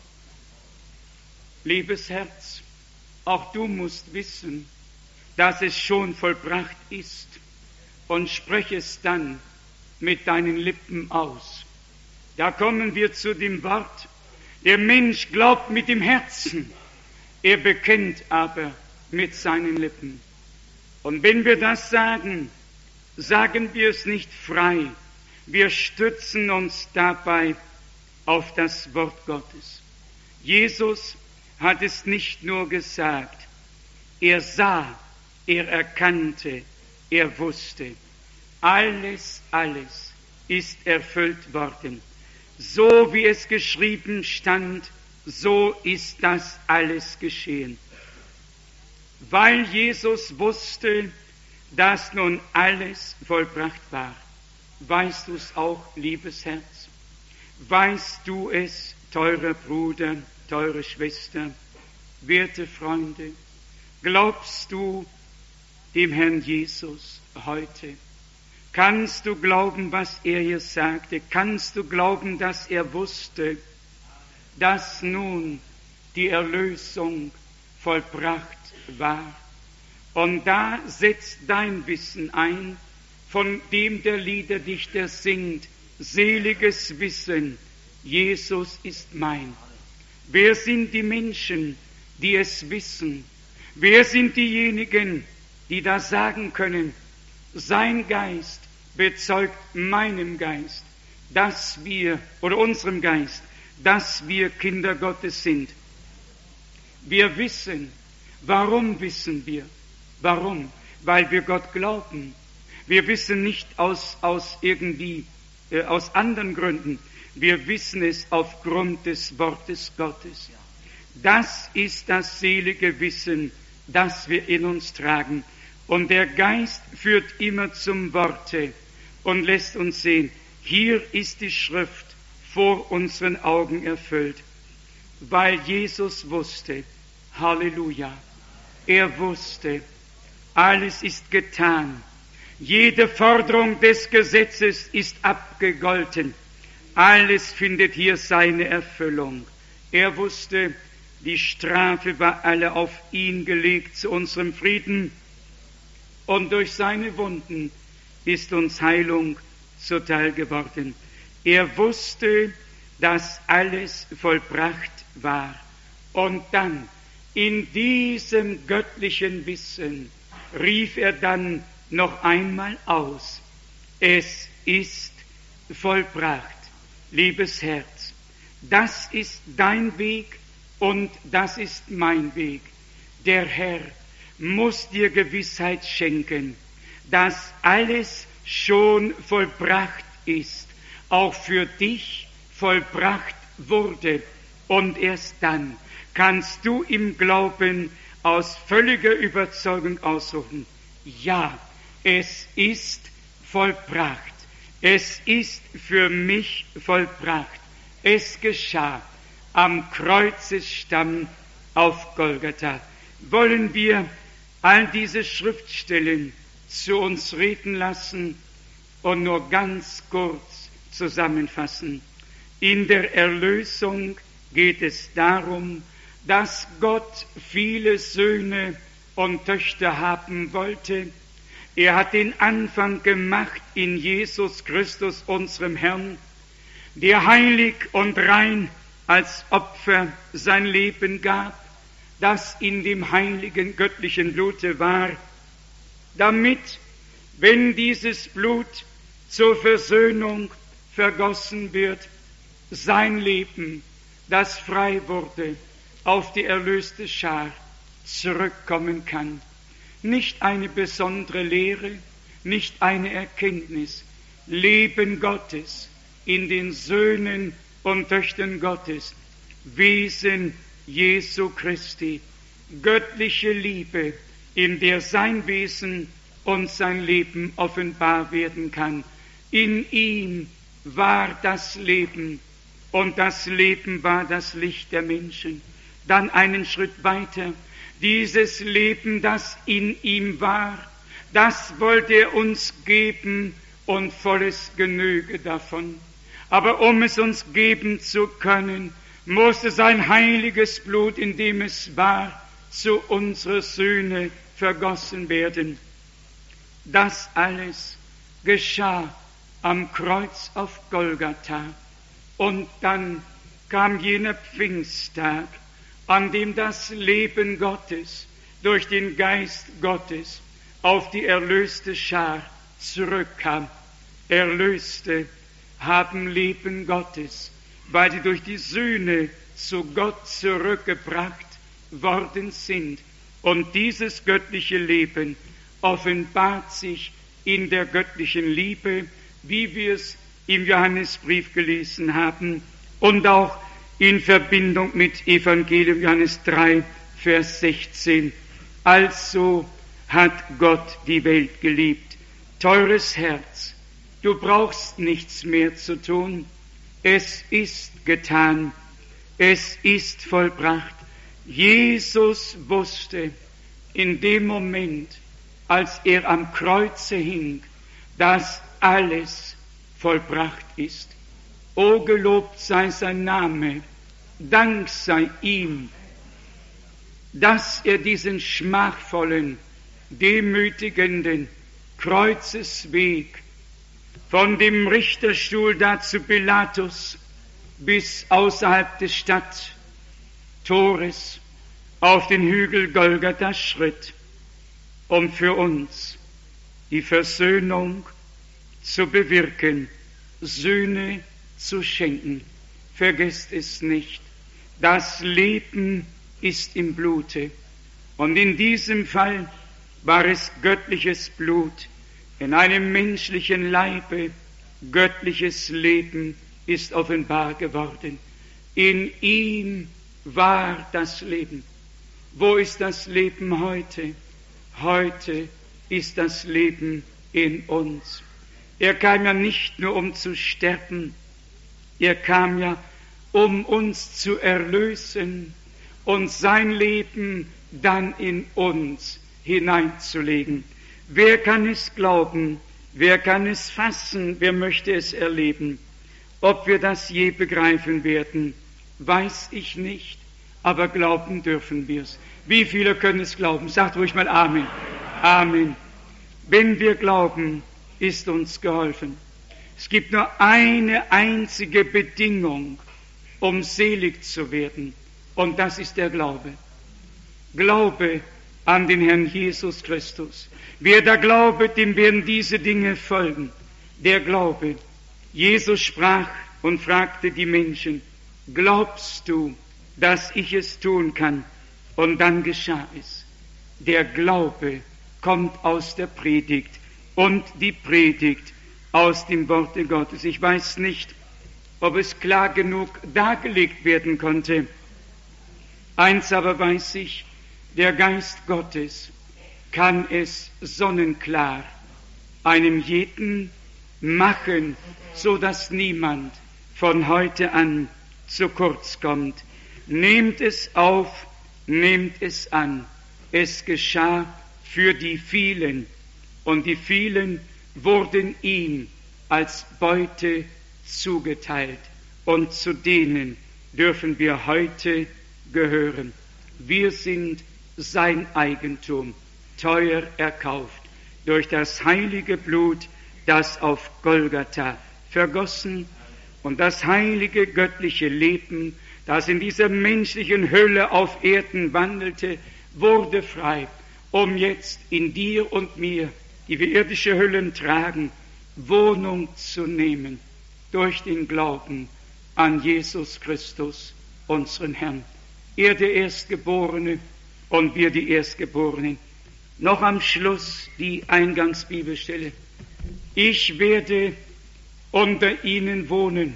Liebes Herz, auch du musst wissen, dass es schon vollbracht ist. Und sprech es dann mit deinen Lippen aus. Da kommen wir zu dem Wort, der Mensch glaubt mit dem Herzen, er bekennt aber mit seinen Lippen. Und wenn wir das sagen, sagen wir es nicht frei, wir stützen uns dabei auf das Wort Gottes. Jesus hat es nicht nur gesagt, er sah, er erkannte, er wusste, alles, alles ist erfüllt worden. So wie es geschrieben stand, so ist das alles geschehen. Weil Jesus wusste, dass nun alles vollbracht war. Weißt du es auch, liebes Herz? Weißt du es, teurer Bruder, teure Schwester, werte Freunde? Glaubst du dem Herrn Jesus heute? Kannst du glauben, was er hier sagte? Kannst du glauben, dass er wusste, dass nun die Erlösung vollbracht war? Und da setzt dein Wissen ein, von dem der Liederdichter singt, seliges Wissen, Jesus ist mein. Wer sind die Menschen, die es wissen? Wer sind diejenigen, die das sagen können? Sein Geist bezeugt meinem Geist, dass wir, oder unserem Geist, dass wir Kinder Gottes sind. Wir wissen. Warum wissen wir? Warum? Weil wir Gott glauben. Wir wissen nicht aus, aus irgendwie, äh, aus anderen Gründen. Wir wissen es aufgrund des Wortes Gottes. Das ist das selige Wissen, das wir in uns tragen. Und der Geist führt immer zum Worte und lässt uns sehen, hier ist die Schrift vor unseren Augen erfüllt. Weil Jesus wusste, Halleluja, er wusste, alles ist getan. Jede Forderung des Gesetzes ist abgegolten. Alles findet hier seine Erfüllung. Er wusste, die Strafe war alle auf ihn gelegt zu unserem Frieden. Und durch seine Wunden ist uns Heilung zuteil geworden. Er wusste, dass alles vollbracht war. Und dann, in diesem göttlichen Wissen, rief er dann noch einmal aus: Es ist vollbracht. Liebes Herz, das ist dein Weg und das ist mein Weg. Der Herr muss dir Gewissheit schenken, dass alles schon vollbracht ist, auch für dich vollbracht wurde. Und erst dann kannst du im Glauben aus völliger Überzeugung ausrufen: Ja, es ist vollbracht. Es ist für mich vollbracht. Es geschah am Kreuzesstamm auf Golgatha. Wollen wir all diese Schriftstellen zu uns reden lassen und nur ganz kurz zusammenfassen. In der Erlösung geht es darum, dass Gott viele Söhne und Töchter haben wollte. Er hat den Anfang gemacht in Jesus Christus, unserem Herrn, der heilig und rein als Opfer sein Leben gab, das in dem heiligen göttlichen Blute war, damit, wenn dieses Blut zur Versöhnung vergossen wird, sein Leben, das frei wurde, auf die erlöste Schar zurückkommen kann. Nicht eine besondere Lehre, nicht eine Erkenntnis, Leben Gottes in den Söhnen und Töchtern Gottes, Wesen Jesu Christi, göttliche Liebe, in der sein Wesen und sein Leben offenbar werden kann. In ihm war das Leben und das Leben war das Licht der Menschen. Dann einen Schritt weiter: Dieses Leben, das in ihm war, das wollte er uns geben und volles Genüge davon. Aber um es uns geben zu können, musste sein heiliges Blut, in dem es war, zu unserer Sühne vergossen werden. Das alles geschah am Kreuz auf Golgatha. Und dann kam jener Pfingsttag, an dem das Leben Gottes durch den Geist Gottes auf die erlöste Schar zurückkam. Erlöste haben Leben Gottes, weil sie durch die Sühne zu Gott zurückgebracht worden sind. Und dieses göttliche Leben offenbart sich in der göttlichen Liebe, wie wir es im Johannesbrief gelesen haben und auch in Verbindung mit Evangelium Johannes drei, Vers sechzehn. Also hat Gott die Welt geliebt. Teures Herz, du brauchst nichts mehr zu tun. Es ist getan. Es ist vollbracht. Jesus wusste in dem Moment, als er am Kreuze hing, dass alles vollbracht ist. O gelobt sei sein Name, Dank sei ihm, dass er diesen schmachvollen, demütigenden Kreuzesweg von dem Richterstuhl da zu Pilatus bis außerhalb des Stadttores auf den Hügel Golgatha schritt, um für uns die Versöhnung zu bewirken, Sühne zu schenken. Vergesst es nicht, das Leben ist im Blute. Und in diesem Fall war es göttliches Blut in einem menschlichen Leibe. Göttliches Leben ist offenbar geworden. In ihm war das Leben. Wo ist das Leben heute? Heute ist das Leben in uns. Er kam ja nicht nur, um zu sterben, er kam ja, um uns zu erlösen und sein Leben dann in uns hineinzulegen. Wer kann es glauben? Wer kann es fassen? Wer möchte es erleben? Ob wir das je begreifen werden, weiß ich nicht, aber glauben dürfen wir es. Wie viele können es glauben? Sagt ruhig mal Amen. Amen. Wenn wir glauben, ist uns geholfen. Es gibt nur eine einzige Bedingung, um selig zu werden, und das ist der Glaube. Glaube an den Herrn Jesus Christus. Wer da glaubet, dem werden diese Dinge folgen. Der Glaube. Jesus sprach und fragte die Menschen, glaubst du, dass ich es tun kann? Und dann geschah es. Der Glaube kommt aus der Predigt und die Predigt aus dem Worte Gottes. Ich weiß nicht, ob es klar genug dargelegt werden konnte. Eins aber weiß ich, der Geist Gottes kann es sonnenklar einem jeden machen, so dass niemand von heute an zu kurz kommt. Nehmt es auf, nehmt es an. Es geschah für die vielen, und die vielen wurden ihm als Beute zugeteilt, und zu denen dürfen wir heute gehören. Wir sind sein Eigentum, teuer erkauft, durch das heilige Blut, das auf Golgatha vergossen, und das heilige göttliche Leben, das in dieser menschlichen Hölle auf Erden wandelte, wurde frei, um jetzt in dir und mir, die wir irdische Hüllen tragen, Wohnung zu nehmen durch den Glauben an Jesus Christus, unseren Herrn. Er der Erstgeborene und wir die Erstgeborenen. Noch am Schluss die Eingangsbibelstelle. Ich werde unter ihnen wohnen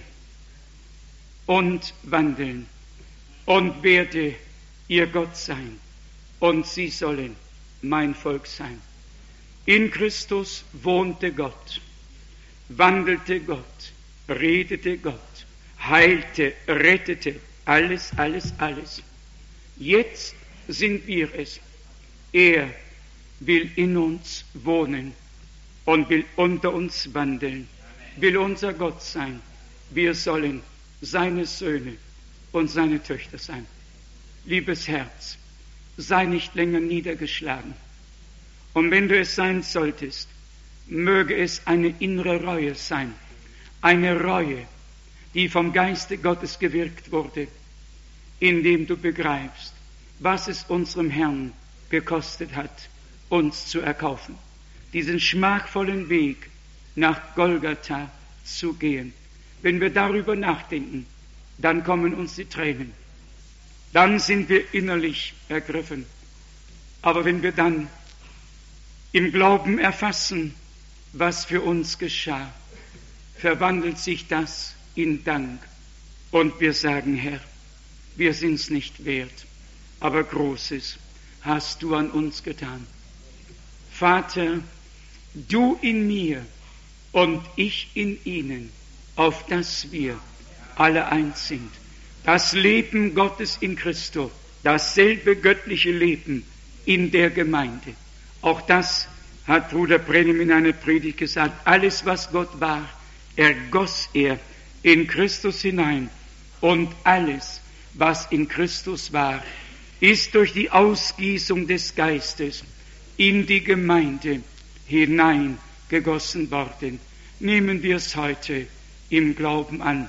und wandeln und werde ihr Gott sein, und sie sollen mein Volk sein. In Christus wohnte Gott, wandelte Gott, redete Gott, heilte, rettete, alles, alles, alles. Jetzt sind wir es. Er will in uns wohnen und will unter uns wandeln, will unser Gott sein. Wir sollen seine Söhne und seine Töchter sein. Liebes Herz, sei nicht länger niedergeschlagen. Und wenn du es sein solltest, möge es eine innere Reue sein, eine Reue, die vom Geiste Gottes gewirkt wurde, indem du begreifst, was es unserem Herrn gekostet hat, uns zu erkaufen, diesen schmachvollen Weg nach Golgatha zu gehen. Wenn wir darüber nachdenken, dann kommen uns die Tränen. Dann sind wir innerlich ergriffen. Aber wenn wir dann im Glauben erfassen, was für uns geschah, verwandelt sich das in Dank. Und wir sagen, Herr, wir sind's nicht wert, aber Großes hast du an uns getan. Vater, du in mir und ich in ihnen, auf dass wir alle eins sind. Das Leben Gottes in Christus, dasselbe göttliche Leben in der Gemeinde. Auch das hat Bruder Brennim in einer Predigt gesagt. Alles, was Gott war, ergoss er in Christus hinein. Und alles, was in Christus war, ist durch die Ausgießung des Geistes in die Gemeinde hineingegossen worden. Nehmen wir es heute im Glauben an.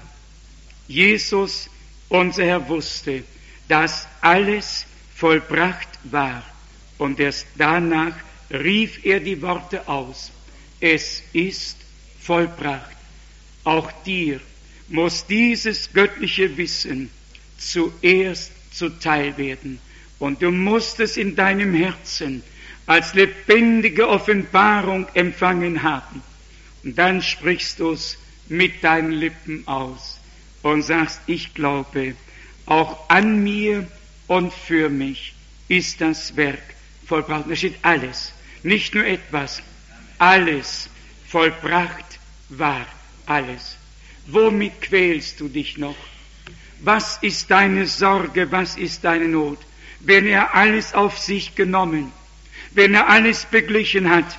Jesus, unser Herr, wusste, dass alles vollbracht war, und erst danach rief er die Worte aus: Es ist vollbracht. Auch dir muss dieses göttliche Wissen zuerst zuteil werden, und du musst es in deinem Herzen als lebendige Offenbarung empfangen haben. Und dann sprichst du es mit deinen Lippen aus und sagst: Ich glaube, auch an mir und für mich ist das Werk vollbracht. Da steht alles, nicht nur etwas, alles vollbracht war, alles. Womit quälst du dich noch? Was ist deine Sorge, was ist deine Not? Wenn er alles auf sich genommen, wenn er alles beglichen hat,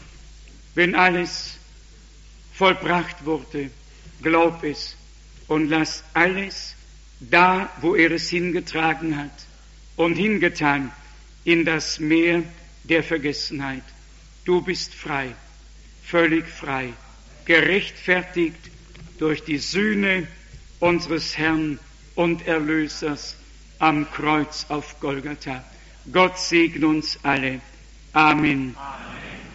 wenn alles vollbracht wurde, glaub es und lass alles da, wo er es hingetragen hat und hingetan, in das Meer der Vergessenheit. Du bist frei, völlig frei, gerechtfertigt durch die Sühne unseres Herrn und Erlösers am Kreuz auf Golgatha. Gott segne uns alle. Amen. Amen.